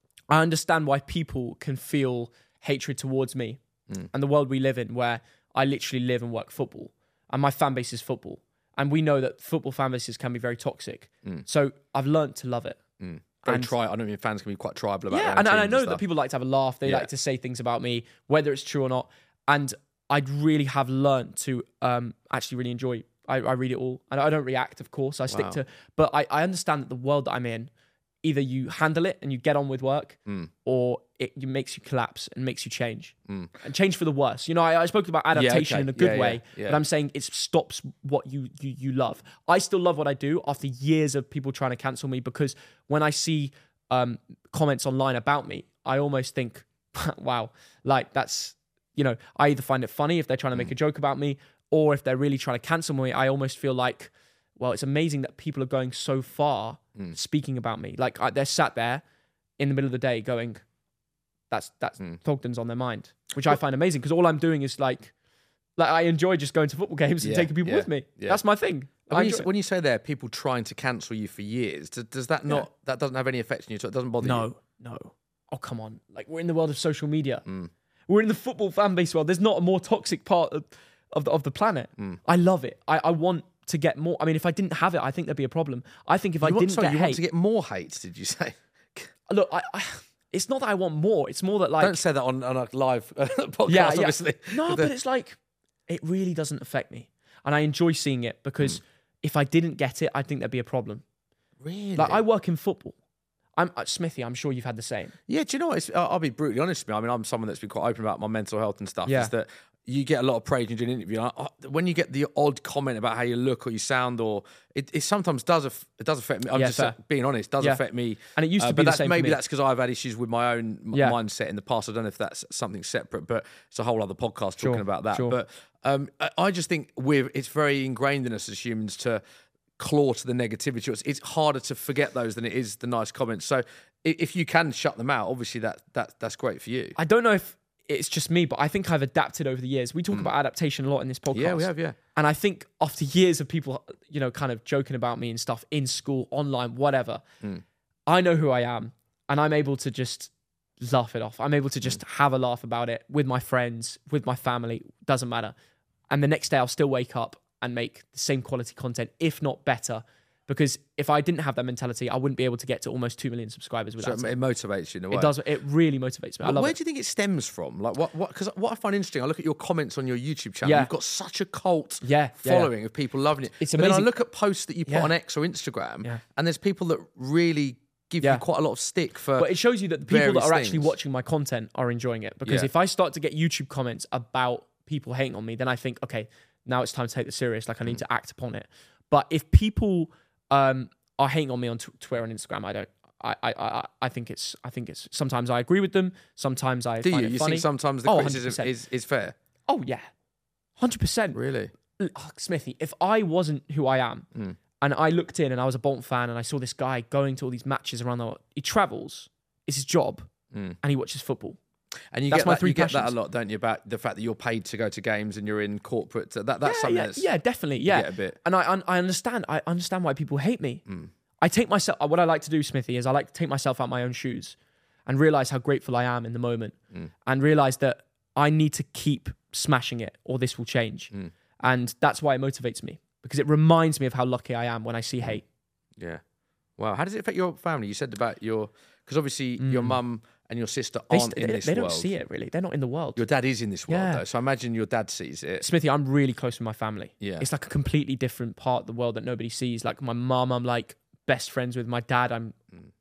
I understand why people can feel hatred towards me and the world we live in, where I literally live and work football, and my fan base is football. And we know that football fan bases can be very toxic. So I've learned to love it.
Very
And-
tri- I know your fans can be quite tribal about
Yeah,
their
and, and I
teams
know that
stuff.
people like to have a laugh. They
Yeah.
like to say things about me, whether it's true or not. And I really have learned to um, actually really enjoy. I, I read it all, and I don't react, of course. I stick
Wow.
to, but I, I understand that the world that I'm in, either you handle it and you get on with work,
Mm.
or it, it makes you collapse and makes you change, and change for the worse. You know, I, I spoke about adaptation
okay.
in a good
Yeah, yeah,
way,
yeah.
but I'm saying it stops what you, you you love. I still love what I do after years of people trying to cancel me, because when I see um, comments online about me, I almost think, wow, like that's, you know, I either find it funny if they're trying to make a joke about me, or if they're really trying to cancel me, I almost feel like, well, it's amazing that people are going so far speaking about me. Like I, they're sat there in the middle of the day going, that's, that's Thogden's on their mind, which I find amazing, because all I'm doing is like, like I enjoy just going to football games and
Yeah,
taking people
yeah,
with me.
yeah.
That's my thing. I
When you,
enjoy
s-
it.
when you say there, people trying to cancel you for years, does, does that not, that doesn't have any effect on you? So it doesn't bother you?
No, no. Oh, come on. Like, we're in the world of social media.
Mm.
We're in the football fan base world. There's not a more toxic part of, of, the, of the planet.
Mm.
I love it. I, I want to get more. I mean, if I didn't have it, I think there'd be a problem. I think if I
You want,
didn't
sorry,
get
you
hate...
want to get more hate, did you say?
Look, I, I, it's not that I want more. It's more that, like...
Don't say that on, on a live uh, podcast,
yeah, yeah.
obviously.
No,
With
but
the-
it's like, it really doesn't affect me. And I enjoy seeing it, because
Hmm.
if I didn't get it, I think there'd be a problem.
Really?
Like, I work in football. I'm uh, Smithy, I'm sure you've had the same.
Yeah, do you know what? It's, I'll I'll be brutally honest with you. I mean, I'm someone that's been quite open about my mental health and stuff.
Yeah.
Is that you get a lot of praise when you do an interview. And I, I- when you get the odd comment about how you look or you sound, or it, it sometimes does aff- it does affect me. I'm
Yeah,
just
fair.
uh, being honest, it does
Yeah.
affect me.
And it used to
Uh,
be
but
the
that's,
same for
maybe
me.
that's because I've had issues with my own m-
Yeah.
mindset in the past. I don't know if that's something separate, but it's a whole other podcast
Sure,
talking about that.
sure.
But um, I, I just think we're it's very ingrained in us as humans to claw to the negativity. It's, it's harder to forget those than it is the nice comments. So i- if you can shut them out, obviously that that that's great for you.
I don't know if it's just me, but I think I've adapted over the years. We talk about adaptation a lot in this podcast.
Mm. Yeah, we have, yeah.
And I think after years of people, you know, kind of joking about me and stuff in school, online, whatever,
Mm.
I know who I am, and I'm able to just laugh it off. I'm able to just have a laugh about it with my friends, with my family, doesn't matter. And the next day I'll still wake up and make the same quality content, if not better. Because if I didn't have that mentality, I wouldn't be able to get to almost two million subscribers
So
without
it,
it.
it motivates you in a way.
It does. It really motivates me. I
Well,
love
where
it.
do you think it stems from? Like what? What? Because what I find interesting, I look at your comments on your YouTube channel.
Yeah.
You've got such a cult
Yeah, yeah,
following of people loving it.
It's
But then I
amazing.
look at posts that you put
Yeah.
on X or Instagram,
Yeah.
and there's people that really give
Yeah.
you quite a lot of stick for.
But it shows you that the people that
various
are actually
things.
watching my content are enjoying it. Because
Yeah.
if I start to get YouTube comments about people hating on me, then I think, okay, now it's time to take this serious. Like I need
Mm.
to act upon it. But if people um, are hating on me on t- Twitter and Instagram, I don't. I, I I I think it's. I think it's. Sometimes I agree with them. Sometimes I
do
find
you?
it
You
funny.
think sometimes the
Oh,
criticism
one hundred percent.
is, is fair?
Oh yeah, hundred percent.
Really?
Oh, Smithy, if I wasn't who I am,
Mm.
and I looked in and I was a Bolton fan and I saw this guy going to all these matches around the world, he travels, it's his job,
Mm.
and he watches football.
And you
That's
get
my
that,
three
you get that a
passions.
lot, don't you? About the fact that you're paid to go to games and you're in corporate. That that's
yeah,
something
yeah,
that's
yeah, definitely, yeah.
get a bit-
And I, I understand. I understand why people hate me.
Mm.
I take myself. What I like to do, Smithy, is I like to take myself out my own shoes and realize how grateful I am in the moment,
Mm.
and realize that I need to keep smashing it, or this will change.
Mm.
And that's why it motivates me, because it reminds me of how lucky I am when I see hate.
Yeah. Wow. How does it affect your family? You said about your because obviously your mum and your sister
Mm. They,
aren't
they,
in this
they don't
world.
see it really. They're not in the world.
Your dad is in this world
Yeah.
though, so I imagine your dad sees it.
Smithy, I'm really close with my family.
Yeah.
It's like a completely different part of the world that nobody sees. Like my mum, I'm like best friends with. My dad, I'm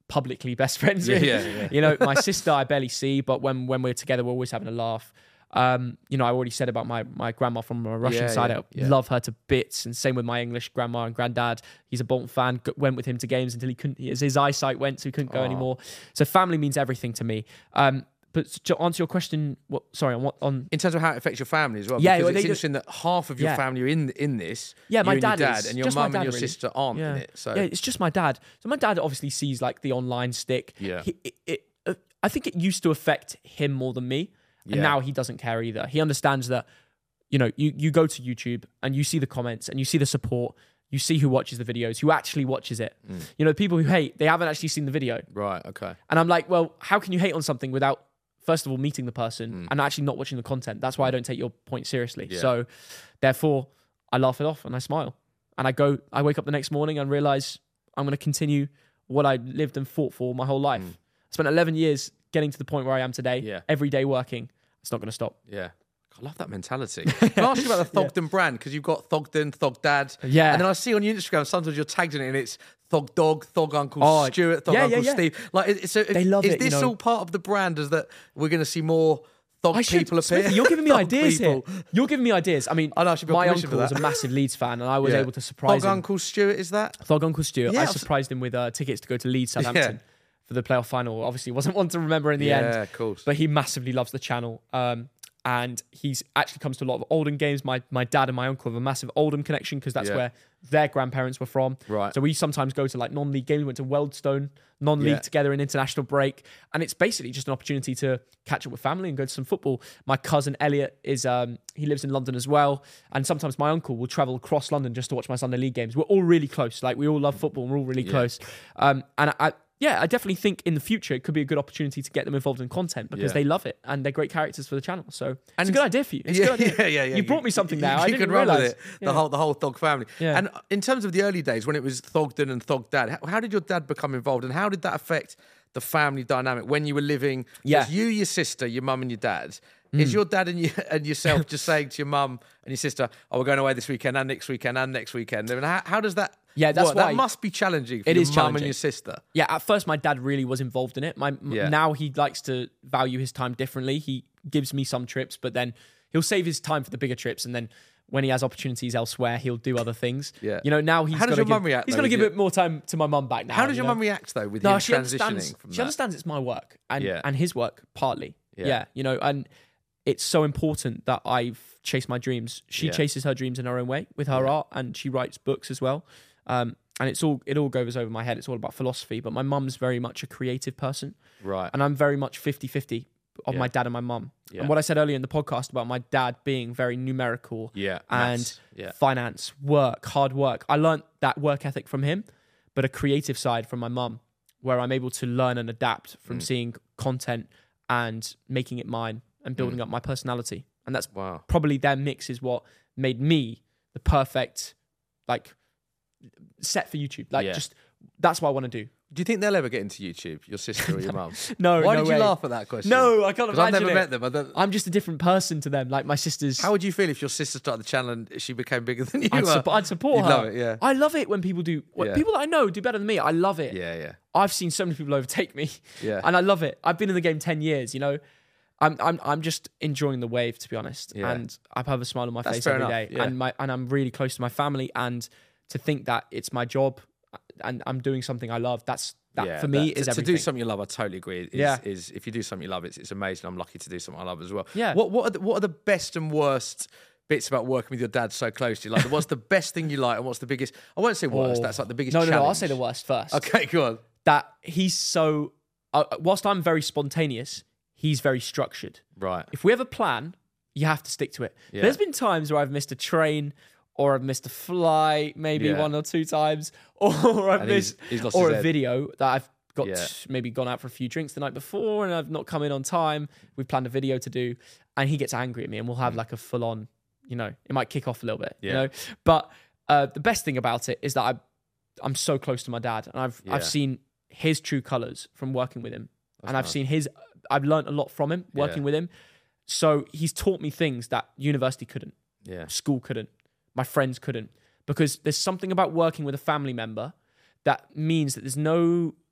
publicly best friends
Yeah,
with.
yeah, yeah.
You know, my sister I barely see, but when when we're together, we're always having a laugh. Um, you know, I already said about my my grandma from a Russian
Yeah,
side.
yeah,
I
yeah.
love her to bits, and same with my English grandma and granddad. He's a Bolton fan. G- went with him to games until he couldn't. His, his eyesight went, so he couldn't go
Aw.
anymore. So family means everything to me. Um, but to answer your question, what? Sorry, on what? On
In terms of how it affects your family as well.
Yeah,
because
well,
it's
they do-
interesting that half of your
Yeah.
family are in in this.
Yeah, my
you and
dad
your dad
is.
and your
Just my
mum and
dad,
your
really.
sister aren't
yeah.
in it. So
yeah, it's just my dad. So my dad obviously sees like the online stick.
Yeah.
He, it, it, uh, I think it used to affect him more than me, and
Yeah.
now he doesn't care either. He understands that, you know, you you go to YouTube and you see the comments and you see the support. You see who watches the videos, who actually watches it.
Mm.
You know, people who hate, they haven't actually seen the video.
right, okay.
And I'm like, well, how can you hate on something without, first of all, meeting the person
Mm.
and actually not watching the content? That's why I don't take your point seriously.
Yeah.
So, therefore, I laugh it off and I smile. And I go, I wake up the next morning and realize I'm going to continue what I lived and fought for my whole life. I spent eleven years getting to the point where I am today,
Mm. Yeah.
every day working. It's not going to stop.
Yeah. I love that mentality. Can I ask you about the Thogden brand? Because you've got Thogden, Thogdad.
Yeah.
And then I see on your Instagram, sometimes you're tagged in it and it's Thog Dog, Thog Uncle
Oh,
Stuart, Thog
yeah,
Uncle
yeah, yeah.
Steve. Like, it- so
They love
is
it, you
this
know.
all part of the brand? Is that we're going to see more Thog
I should,
people appear?
Smithy, you're giving me
Thog
ideas
people.
here. You're giving me ideas. I mean,
I know, I should be on
my
commission
uncle
for
was
that.
a massive Leeds fan, and I was
Yeah.
able to surprise
Thog
him.
Uncle Stuart, is that?
Thog Uncle Stuart.
Yeah,
I
I was-
surprised him with uh, tickets to go to Leeds, Southampton for the playoff final. Obviously, wasn't one to remember in the
Yeah,
end.
of course.
But he massively loves the channel. Um, and he's actually comes to a lot of Oldham games. My my dad and my uncle have a massive Oldham connection because that's
Yeah.
where their grandparents were from.
Right.
So we sometimes go to like non-league games. We went to Wealdstone non-league
Yeah.
together in international break. And it's basically just an opportunity to catch up with family and go to some football. My cousin Elliot is, um, he lives in London as well. And sometimes my uncle will travel across London just to watch my Sunday league games. We're all really close. Like we all love football and we're all really
Yeah.
close. Um, and I, yeah, I definitely think in the future it could be a good opportunity to get them involved in content because
Yeah.
they love it and they're great characters for the channel. So it's
And
a good idea for you. It's
yeah,
a good idea.
yeah, yeah, yeah.
You brought me something there.
You,
I
you
didn't
could run
realize
with it. The
Yeah.
whole the whole Thog family.
Yeah.
And in terms of the early days when it was Thogden and Thogdad, how, how did your dad become involved, and how did that affect the family dynamic when you were living?
Yeah.
just you, your sister, your mum, and your dad. Is your dad and you and yourself just saying to your mum and your sister, "Oh, we're going away this weekend and next weekend and next weekend"? I mean, how, how does that?
Yeah, that's
work?
why-
That must be challenging for
It
your
is
mum and
challenging.
your sister.
Yeah, at first my dad really was involved in it. My m-
Yeah.
Now he likes to value his time differently. He gives me some trips, but then he'll save his time for the bigger trips, and then when he has opportunities elsewhere, he'll do other things.
Yeah.
You know, now he's
How does
gonna
your
give,
mum react,
He's
though,
going to
with
give
you?
it more time to my mum back now.
How does
you
your
know?
mum react though with
No,
you
she
transitioning
understands.
from
She
that?
understands it's my work and
Yeah.
and his work partly.
Yeah.
Yeah. you know, and it's so important that I've chased my dreams. She
Yeah.
chases her dreams in her own way with her art, and she writes books as well. Um, and it's all it all goes over my head. It's all about philosophy. But my mum's very much a creative person,
Right.
and I'm very much fifty-fifty of
Yeah.
my dad and my mum.
Yeah.
And what I said earlier in the podcast about my dad being very numerical
Yeah,
and
maths, yeah.
finance, work, hard work. I learned that work ethic from him, but a creative side from my mum, where I'm able to learn and adapt from
Mm.
seeing content and making it mine and building up my personality. And that's
Wow.
probably their mix is what made me the perfect, like, set for YouTube. Like,
Yeah.
just that's what I want to do.
Do you think they'll ever get into YouTube, your sister or your mum?
No,
Why
no
did
way.
you laugh at that question?
No, I can't
'Cause I've
imagine
never
it.
met them. I don't,
I'm just a different person to them. Like my sister's.
how would you feel if your sister started the channel and she became bigger than you
I'd,
were?
sup- I'd support
You'd
her.
love it, yeah.
I love it when people do. When
Yeah.
people that I know do better than me. I love it.
Yeah, yeah.
I've seen so many people overtake me.
Yeah.
And I love it. I've been in the game ten years, you know. I'm I'm I'm just enjoying the wave, to be honest.
Yeah.
And I have a smile on my
That's
face
fair
every
enough,
day.
yeah.
And my and I'm really close to my family, and to think that it's my job and I'm doing something I love, that's that
yeah,
for me
that-
is
to,
everything.
to do something you love. I totally agree. Is,
Yeah.
is if you do something you love, it's it's amazing. I'm lucky to do something I love as well.
Yeah.
What what are the, what are the best and worst bits about working with your dad so closely? Like, what's the best thing you like, and what's the biggest? I won't say worst.
Oh.
That's like the biggest.
No, no, no. I'll
challenge.
say the worst first.
Okay, go on.
That he's so. Uh, whilst I'm very spontaneous, he's very structured.
Right.
If we have a plan, you have to stick to it.
Yeah.
There's been times where I've missed a train, or I've missed a flight, maybe
Yeah.
one or two times, or I've
And he's-
missed,
he's lost
or
his
a
head.
video that I've got
Yeah.
maybe gone out for a few drinks the night before, and I've not come in on time. We've planned a video to do, and he gets angry at me, and we'll have like a full on, you know, it might kick off a little bit, you
Mm. Yeah.
know. But uh, the best thing about it is that I, I'm so close to my dad, and I've
Yeah.
I've seen his true colors from working with him, and I've
nice.
seen his. I've learned a lot from him working
Yeah.
with him. So he's taught me things that university couldn't,
Yeah.
school couldn't, my friends couldn't, because there's something about working with a family member that means that there's no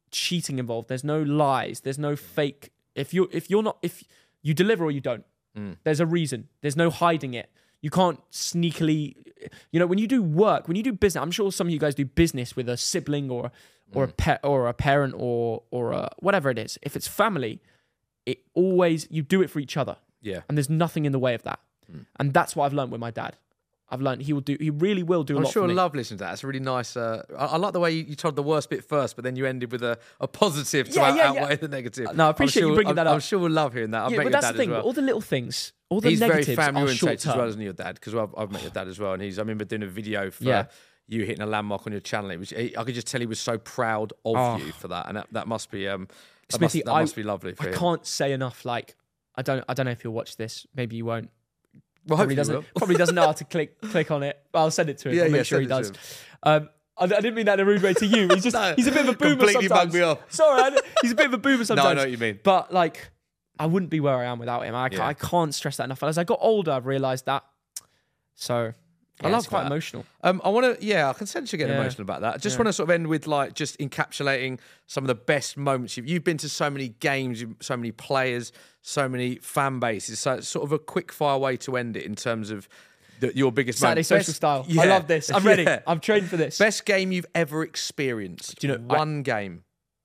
cheating involved. There's no lies. There's no fake. If you if you're not if you deliver or you don't, mm. there's a reason. There's no hiding it. You can't sneakily, you know, when you do work, when you do business. I'm sure some of you guys do business with a sibling or or mm. a pet or a parent or or a, whatever it is. If it's family, it always you do it for each other.
Yeah,
and there's nothing in the way of that. Mm. And that's what I've learned with my dad. I've learned he will do. He really will do a
I'm
lot
sure
for me.
I love listening to that. It's a really nice. Uh, I, I like the way you, you told the worst bit first, but then you ended with a, a positive to
Yeah,
out,
yeah,
outweigh
yeah.
the negative.
No, I appreciate
I'm
you
sure,
bringing
I'm,
that up.
I'm sure we'll love hearing that. I've
Yeah,
met
but
your
that's
dad
the thing.
as well.
All the little things, all the
He's very
negatives
family
are
oriented
short
as well,
term.
isn't he, your dad? Because I've, I've met your dad as well, and he's. I remember doing a video for
Yeah.
you hitting a landmark on your channel. It was. I could just tell he was so proud of
Oh.
you for that, and that, that must be. Um, that,
Smithy,
must, that
I,
must be lovely for
I
him.
can't say enough. Like, I don't, I don't know if you'll watch this. Maybe you won't.
Well,
Probably
hopefully
doesn't.
you will.
Probably doesn't know how to click click on it. I'll send it to him.
Yeah,
I'll make
yeah,
sure he
send it
does.
to
Um, I, I didn't mean that in a rude way to you. He's just
No,
he's a bit of a boomer
completely
sometimes.
bugged me off.
Sorry, I, he's a bit of a boomer sometimes.
No, I know what you mean.
But like, I wouldn't be where I am without him. I,
Yeah.
I can't stress that enough. And as I got older, I've realised that. So yeah,
I love
it's quite
that.
emotional.
Um, I want to, yeah, I can sense you getting
Yeah.
emotional about that. I just
Yeah.
want to sort of end with like just encapsulating some of the best moments you've. You've been to so many games, you've- so many players, so many fan bases. So it's sort of a quick fire way to end it in terms of the, your biggest
Saturday
moment.
social
Best-
style.
yeah.
I love this. I'm ready.
Yeah.
I'm trained for this.
Best game you've ever experienced.
Do you know, I-
one game?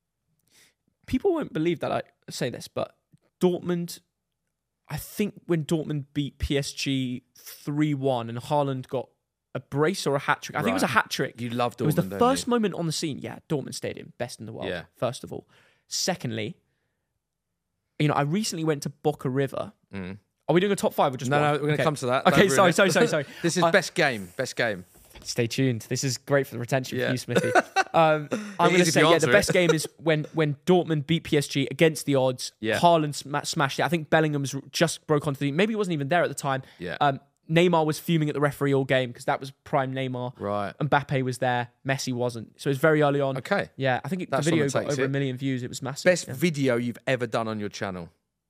People won't believe that I say this, but Dortmund, I think when Dortmund beat P S G three one and Haaland got a brace or a hat trick. I think it was a
Right.
hat trick.
You love
It was the
Dortmund, don't
first
you?
moment on the scene. Yeah, Dortmund Stadium, best in the world,
Yeah.
first of all. Secondly, you know, I recently went to Boca River.
Mm.
Are we doing a top five or just
No,
one?
no, we're going to
Okay.
come to that.
Okay,
Don't ruin
sorry,
it.
sorry, sorry, sorry.
This is
I-
best game. Best game.
Stay tuned. This is great for the retention
Yeah.
for you, Smithy. Um, I'm going
is
to
if
say,
you
yeah,
answer
the
it.
best game is when when Dortmund beat P S G against the odds.
Yeah.
Haaland sma- smashed it. I think Bellingham's just broke onto the. Maybe he wasn't even there at the time.
Yeah.
Um, Neymar was fuming at the referee all game because that was prime Neymar.
Right.
Mbappe was there. Messi wasn't. So it was very early on.
Okay.
Yeah, I think it, the
That's
video
one that
got
takes
over a
it.
million views. It was massive.
Best
Yeah.
video you've ever done on your channel.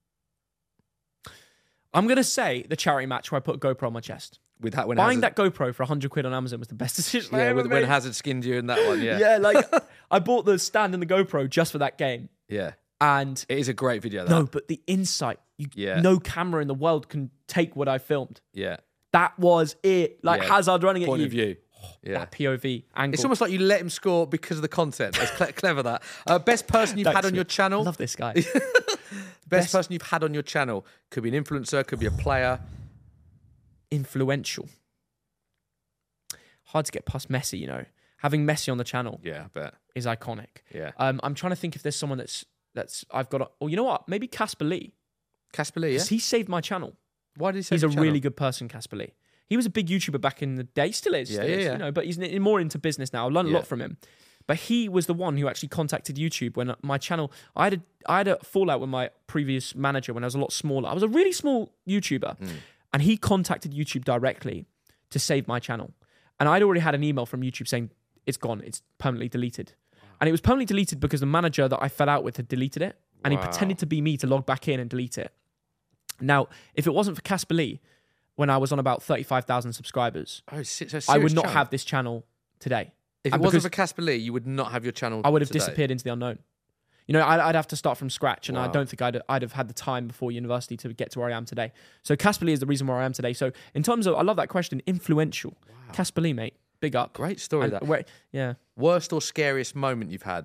I'm going to say the charity match where I put a GoPro on my chest.
With that, when
Buying
Hazard,
that GoPro for one hundred quid on Amazon was the best decision I
yeah,
ever
with, when
made.
Hazard skinned you in that one, yeah,
Yeah, like I bought the stand and the GoPro just for that game.
yeah.
And
It is a great video. That.
no, but the insight, you,
Yeah.
no camera in the world can take what I filmed.
yeah,
That was it. Like
Yeah.
Hazard running
point
at you.
of view. Yeah,
That P O V angle.
it's almost like you let him score because of the content. It's cle- clever that. Uh, best person you've had
Thanks,
on your
mate.
channel.
I love this guy.
Best,
Best-
person you've had on your channel could be an influencer, could be a player.
Influential. Hard to get past Messi, you know. Having Messi on the channel
Yeah, I bet.
is iconic.
Yeah,
Um, I'm trying to think if there's someone that's that's I've got. A, oh, you know what? Maybe Casper Lee.
Casper Lee. Yeah.
'Cause he saved my channel.
Why did he say
He's
the
a
channel?
really good person, Casper Lee. He was a big YouTuber back in the day. Still is.
Yeah,
still
yeah,
is,
yeah.
You know, but he's n- more into business now. I learned a
Yeah.
lot from him. But he was the one who actually contacted YouTube when my channel. I had a I had a fallout with my previous manager when I was a lot smaller. I was a really small YouTuber,
Hmm.
and he contacted YouTube directly to save my channel. And I'd already had an email from YouTube saying it's gone, it's permanently deleted. And it was permanently deleted because the manager that I fell out with had deleted it, and
Wow.
he pretended to be me to log back in and delete it. Now, if it wasn't for Casper Lee, when I was on about thirty-five thousand subscribers,
Oh, it's a serious
I would not
channel.
have this channel today.
If it
And
wasn't
because
for Casper Lee, you would not have your channel.
I would have
today.
disappeared into the unknown. You know, I'd, I'd have to start from scratch, and I
Wow.
don't think I'd, I'd have had the time before university to get to where I am today. So Casper Lee is the reason where I am today. So in terms of, I love that question, influential. Casper Lee, mate, big up.
Great story.
And
that
where- yeah.
worst or scariest moment you've had.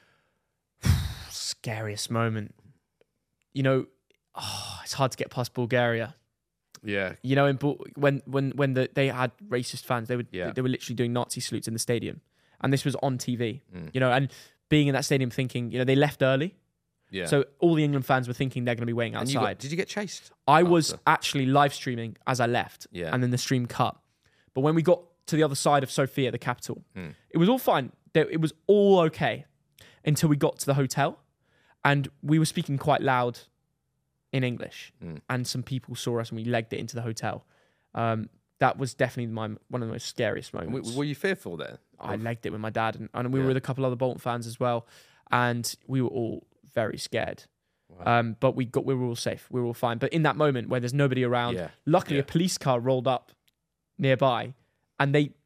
Scariest moment. You know, oh, it's hard to get past Bulgaria.
Yeah,
You know, in Bul- when when when the, they had racist fans, they would
Yeah.
they were literally doing Nazi salutes in the stadium, and this was on T V.
Mm.
You know, and being in that stadium, thinking, you know, they left early,
yeah.
so all the England fans were thinking they're going to be waiting
and you
outside.
got, did you get chased?
I was
after?
actually live streaming as I left,
Yeah.
and then the stream cut. But when we got to the other side of Sofia, the capital,
Mm.
it was all fine. There- It was all okay until we got to the hotel, and we were speaking quite loud in English,
Mm.
and some people saw us, and we legged it into the hotel. Um, that was definitely my one of the most scariest
W-
moments.
Were you fearful then?
I legged it with my dad, and, and we
Yeah.
were with a couple other Bolton fans as well, and we were all very scared. Um, but we got we were all safe. We were all fine. But in that moment where there's nobody around,
Yeah.
luckily
Yeah.
a police car rolled up nearby, and they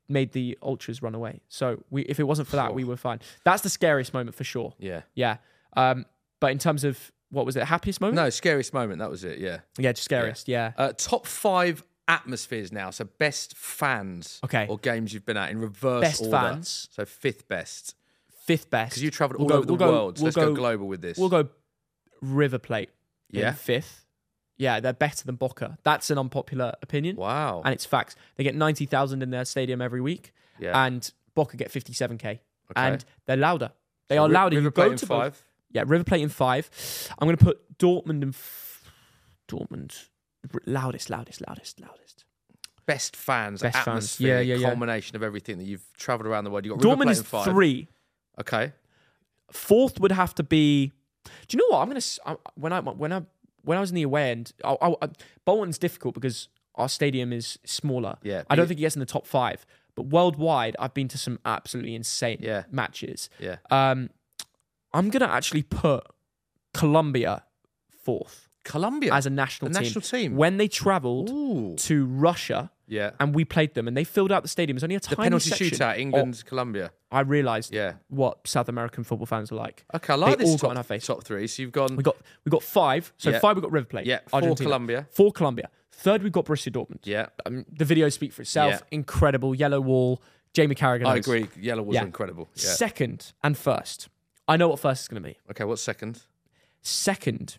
made the ultras run away. So we, if it wasn't for that,
Oh.
we were fine. That's the scariest moment for sure.
Yeah.
Yeah. Um, but in terms of what was it, happiest moment?
No, scariest moment. That was it. Yeah.
Yeah, just scariest. Yeah.
Uh, top five atmospheres now. So best fans.
Okay.
Or games you've been at in reverse
Best
order.
fans.
So fifth best.
Fifth best.
Because you travelled
We'll
all
go-
over the
we'll go-
world. So
we'll
let's go,
go-
global with this.
We'll go River Plate.
Yeah.
In fifth. Yeah, they're better than Boca. That's an unpopular opinion.
Wow.
And it's facts. They get ninety thousand in their stadium every week.
Yeah.
And Boca get fifty-seven K.
Okay.
And they're louder. They
So
are
Ri-
louder.
River
You
Plate
go
in
to both-
five.
Yeah, River Plate in five. I'm going to put Dortmund in f- Dortmund. Loudest, loudest, loudest, loudest.
Best fans.
Best fans.
atmosphere.
Yeah, yeah, yeah.
Culmination of everything that you've travelled around the world. You've got River
Dortmund
Plate
is
in five.
three.
Okay.
Fourth would have to be. Do you know what? I'm going to when I when I when I was in the away end, I, I, I, Bolton's difficult because our stadium is smaller.
Yeah,
I don't
but-
think he gets in the top five. But worldwide, I've been to some absolutely insane
Yeah.
matches.
Yeah.
Um, I'm going to actually put Colombia fourth
Colombia.
as a national
A
team.
national team.
When they travelled
Ooh.
to Russia
Yeah.
and we played them and they filled out the stadium. It's only a
The
tiny
penalty
section.
shootout, England, Colombia.
Oh, I realised
Yeah.
what South American football fans are like.
Okay, I like
They
this
all got
top,
on our face.
top three. So you've gone.
We got we got five. So
Yeah.
five we got River Plate.
Yeah, four
Argentina.
Colombia.
Four Colombia. Third we got Borussia Dortmund.
Yeah.
Um, the videos speak for itself.
Yeah.
Incredible. Yellow wall. Jamie Carragher.
I
knows.
agree. Yellow was
Yeah.
incredible. Yeah.
Second and first. I know what first is going to be.
Okay, what's second?
Second.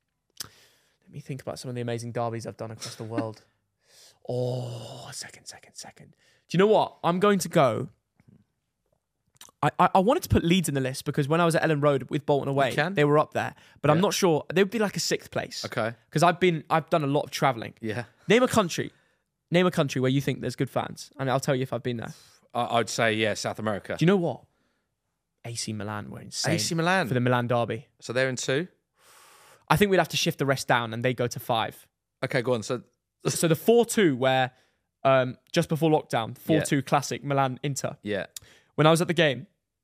Let me think about some of the amazing derbies I've done across the world. Oh, second, second, second. Do you know what? I'm going to go. I, I, I wanted to put Leeds in the list because when I was at Ellen Road with Bolton away,
You can.
they were up there. But I'm
Yeah.
not sure. They would be like a sixth place.
Okay.
Because I've been, I've done a lot of traveling.
Yeah.
Name a country. Name a country where you think there's good fans, and I'll tell you if I've been there.
I, I'd say, yeah, South America.
Do you know what? A C Milan were insane.
A C Milan.
For the Milan derby.
So they're in two.
I think we'd have to shift the rest down, and they go to five.
Okay, go on. So
So the four two where um, just before lockdown, four two
Yeah.
classic Milan Inter.
yeah,
When I was at the game,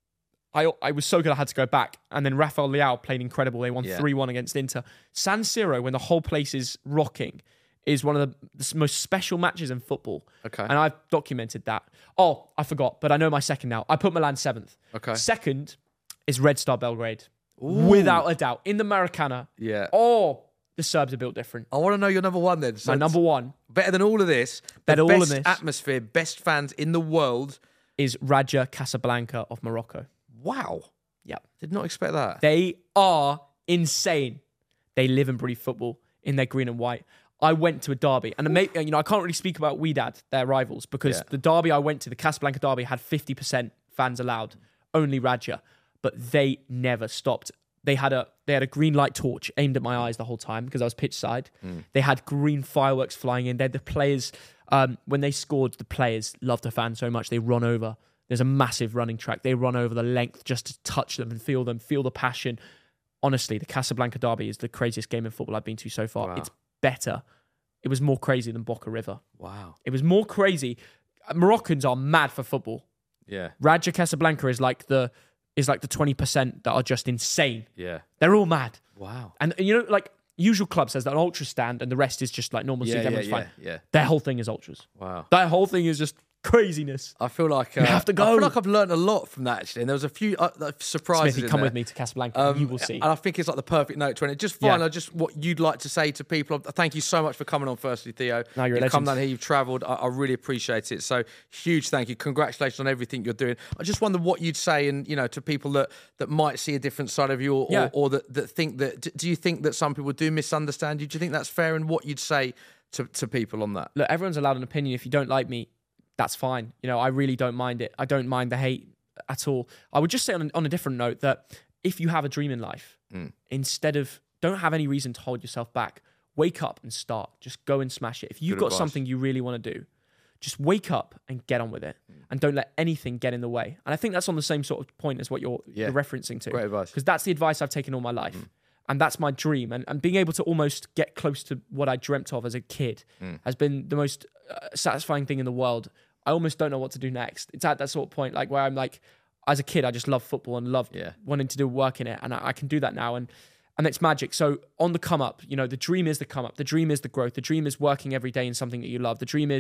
I I was so good I had to go back. And then Rafael Leao played incredible. They won
Yeah.
three one against Inter. San Siro, when the whole place is rocking, is one of the, the most special matches in football.
Okay.
And I've documented that. Oh, I forgot, but I know my second now. I put Milan seventh.
Okay.
Second is Red Star Belgrade. Without a doubt. In the Maracana.
yeah.
Oh, the Serbs are built different.
I want to know your number one then. So
My number one
better than all of this. the
Better all of
best
this.
atmosphere, best fans in the world.
is Raja Casablanca of Morocco.
Wow.
Yep.
Did not expect that.
They are insane. They live and breathe football in their green and white. I went to a derby, and may, you know I can't really speak about Wydad, their rivals, because
Yeah.
the derby I went to, the Casablanca derby, had fifty percent fans allowed, only Raja, but they never stopped. They had a they had a green light torch aimed at my eyes the whole time because I was pitch side. They had green fireworks flying in. They had the players um, when they scored. The players loved the fans so much they run over. There's a massive running track. They run over the length just to touch them and feel them, feel the passion. Honestly, the Casablanca derby is the craziest game of football I've been to so far.
Wow.
It's better. It was more crazy than Boca River.
Wow.
It was more crazy. Moroccans are mad for football.
Yeah.
Raja Casablanca is like the is like the twenty percent that are just insane.
Yeah.
They're all mad.
Wow.
And you know, like usual club says that an ultra stand and the rest is just like normal
Yeah,
seats.
yeah,
Everyone's
yeah,
fine.
yeah.
Their whole thing is ultras.
Wow.
Their whole thing is just craziness.
I feel like uh,
have to
I
go.
feel like I've learned a lot from that actually, and there was a few uh, uh, surprises.
Smithy,
in
come
there.
with me to Casablanca.
Um,
you will see.
And I think it's like the perfect note to end it. Just
Yeah.
finally, just what you'd like to say to people. Thank you so much for coming on, firstly, Theo.
No, you're a
You've come
legend.
down here, you've travelled. I, I really appreciate it. So huge thank you. Congratulations on everything you're doing. I just wonder what you'd say, and you know, to people that, that might see a different side of you, or,
Yeah.
or, or that, that think that. Do, do you think that some people do misunderstand you? Do you think that's fair? And what you'd say to, to people on that?
Look, everyone's allowed an opinion. If you don't like me, that's fine. You know, I really don't mind it. I don't mind the hate at all. I would just say on a, on a different note that if you have a dream in life,
Mm.
instead of, don't have any reason to hold yourself back. Wake up and start. Just go and smash it. If you've
Good
got
advice.
something you really want to do, just wake up and get on with it.
Mm.
And don't let anything get in the way. And I think that's on the same sort of point as what you're,
Yeah.
you're referencing to.
Great advice.
Because that's the advice I've taken all my life. And that's my dream. And, and being able to almost get close to what I dreamt of as a kid has been the most uh, satisfying thing in the world. I almost don't know what to do next. It's at that sort of point, like where I'm like, as a kid, I just loved football and loved
Yeah.
wanting to do work in it. And I, I can do that now. And and it's magic. So on the come up, you know, the dream is the come up. The dream is the growth. The dream is working every day in something that you love. The dream is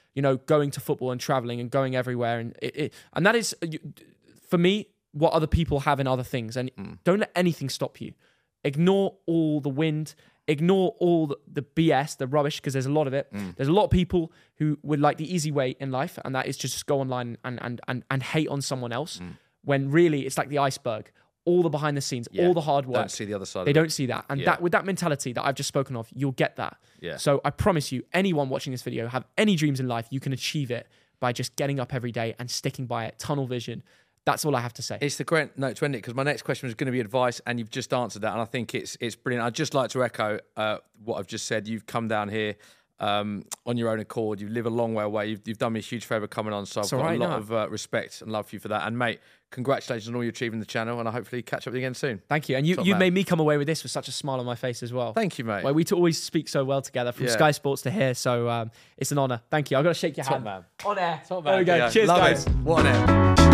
you know, going to football and traveling and going everywhere. And it, it and that is, for me, what other people have in other things. And mm. don't let anything stop you. Ignore all the wind. Ignore all the, the B S, the rubbish, because there's a lot of it. Mm. There's a lot of people who would like the easy way in life, and that is just go online and and and, and hate on someone else, mm. when really it's like the iceberg. All the behind the scenes, yeah. all the hard work.
Don't see the other side.
They
of
don't
it.
see that. And
yeah.
that with that mentality that I've just spoken of, you'll get that.
Yeah.
So I promise you, anyone watching this video, have any dreams in life, you can achieve it by just getting up every day and sticking by it. Tunnel vision. That's all I have to say.
It's the great note to end it, because my next question was going to be advice, and you've just answered that, and I think it's it's brilliant. I'd just like to echo uh, what I've just said. You've come down here um, on your own accord. You live a long way away. You've, you've done me a huge favour coming on, so I've
it's
got
right,
a lot
no.
of uh, respect and love for you for that. And mate, congratulations on all you achieved in the channel, and I hopefully catch up with you again soon.
Thank you. And you, you made me come away with this with such a smile on my face as well.
Thank you, mate.
Well, we t- always speak so well together, from
yeah.
Sky Sports to here, so um, it's an honour. Thank you. I've got to shake your
Top
hand.
Man.
On air.
Top
There
man.
we go.
Yeah.
Cheers,
Love
guys.
It. What an air.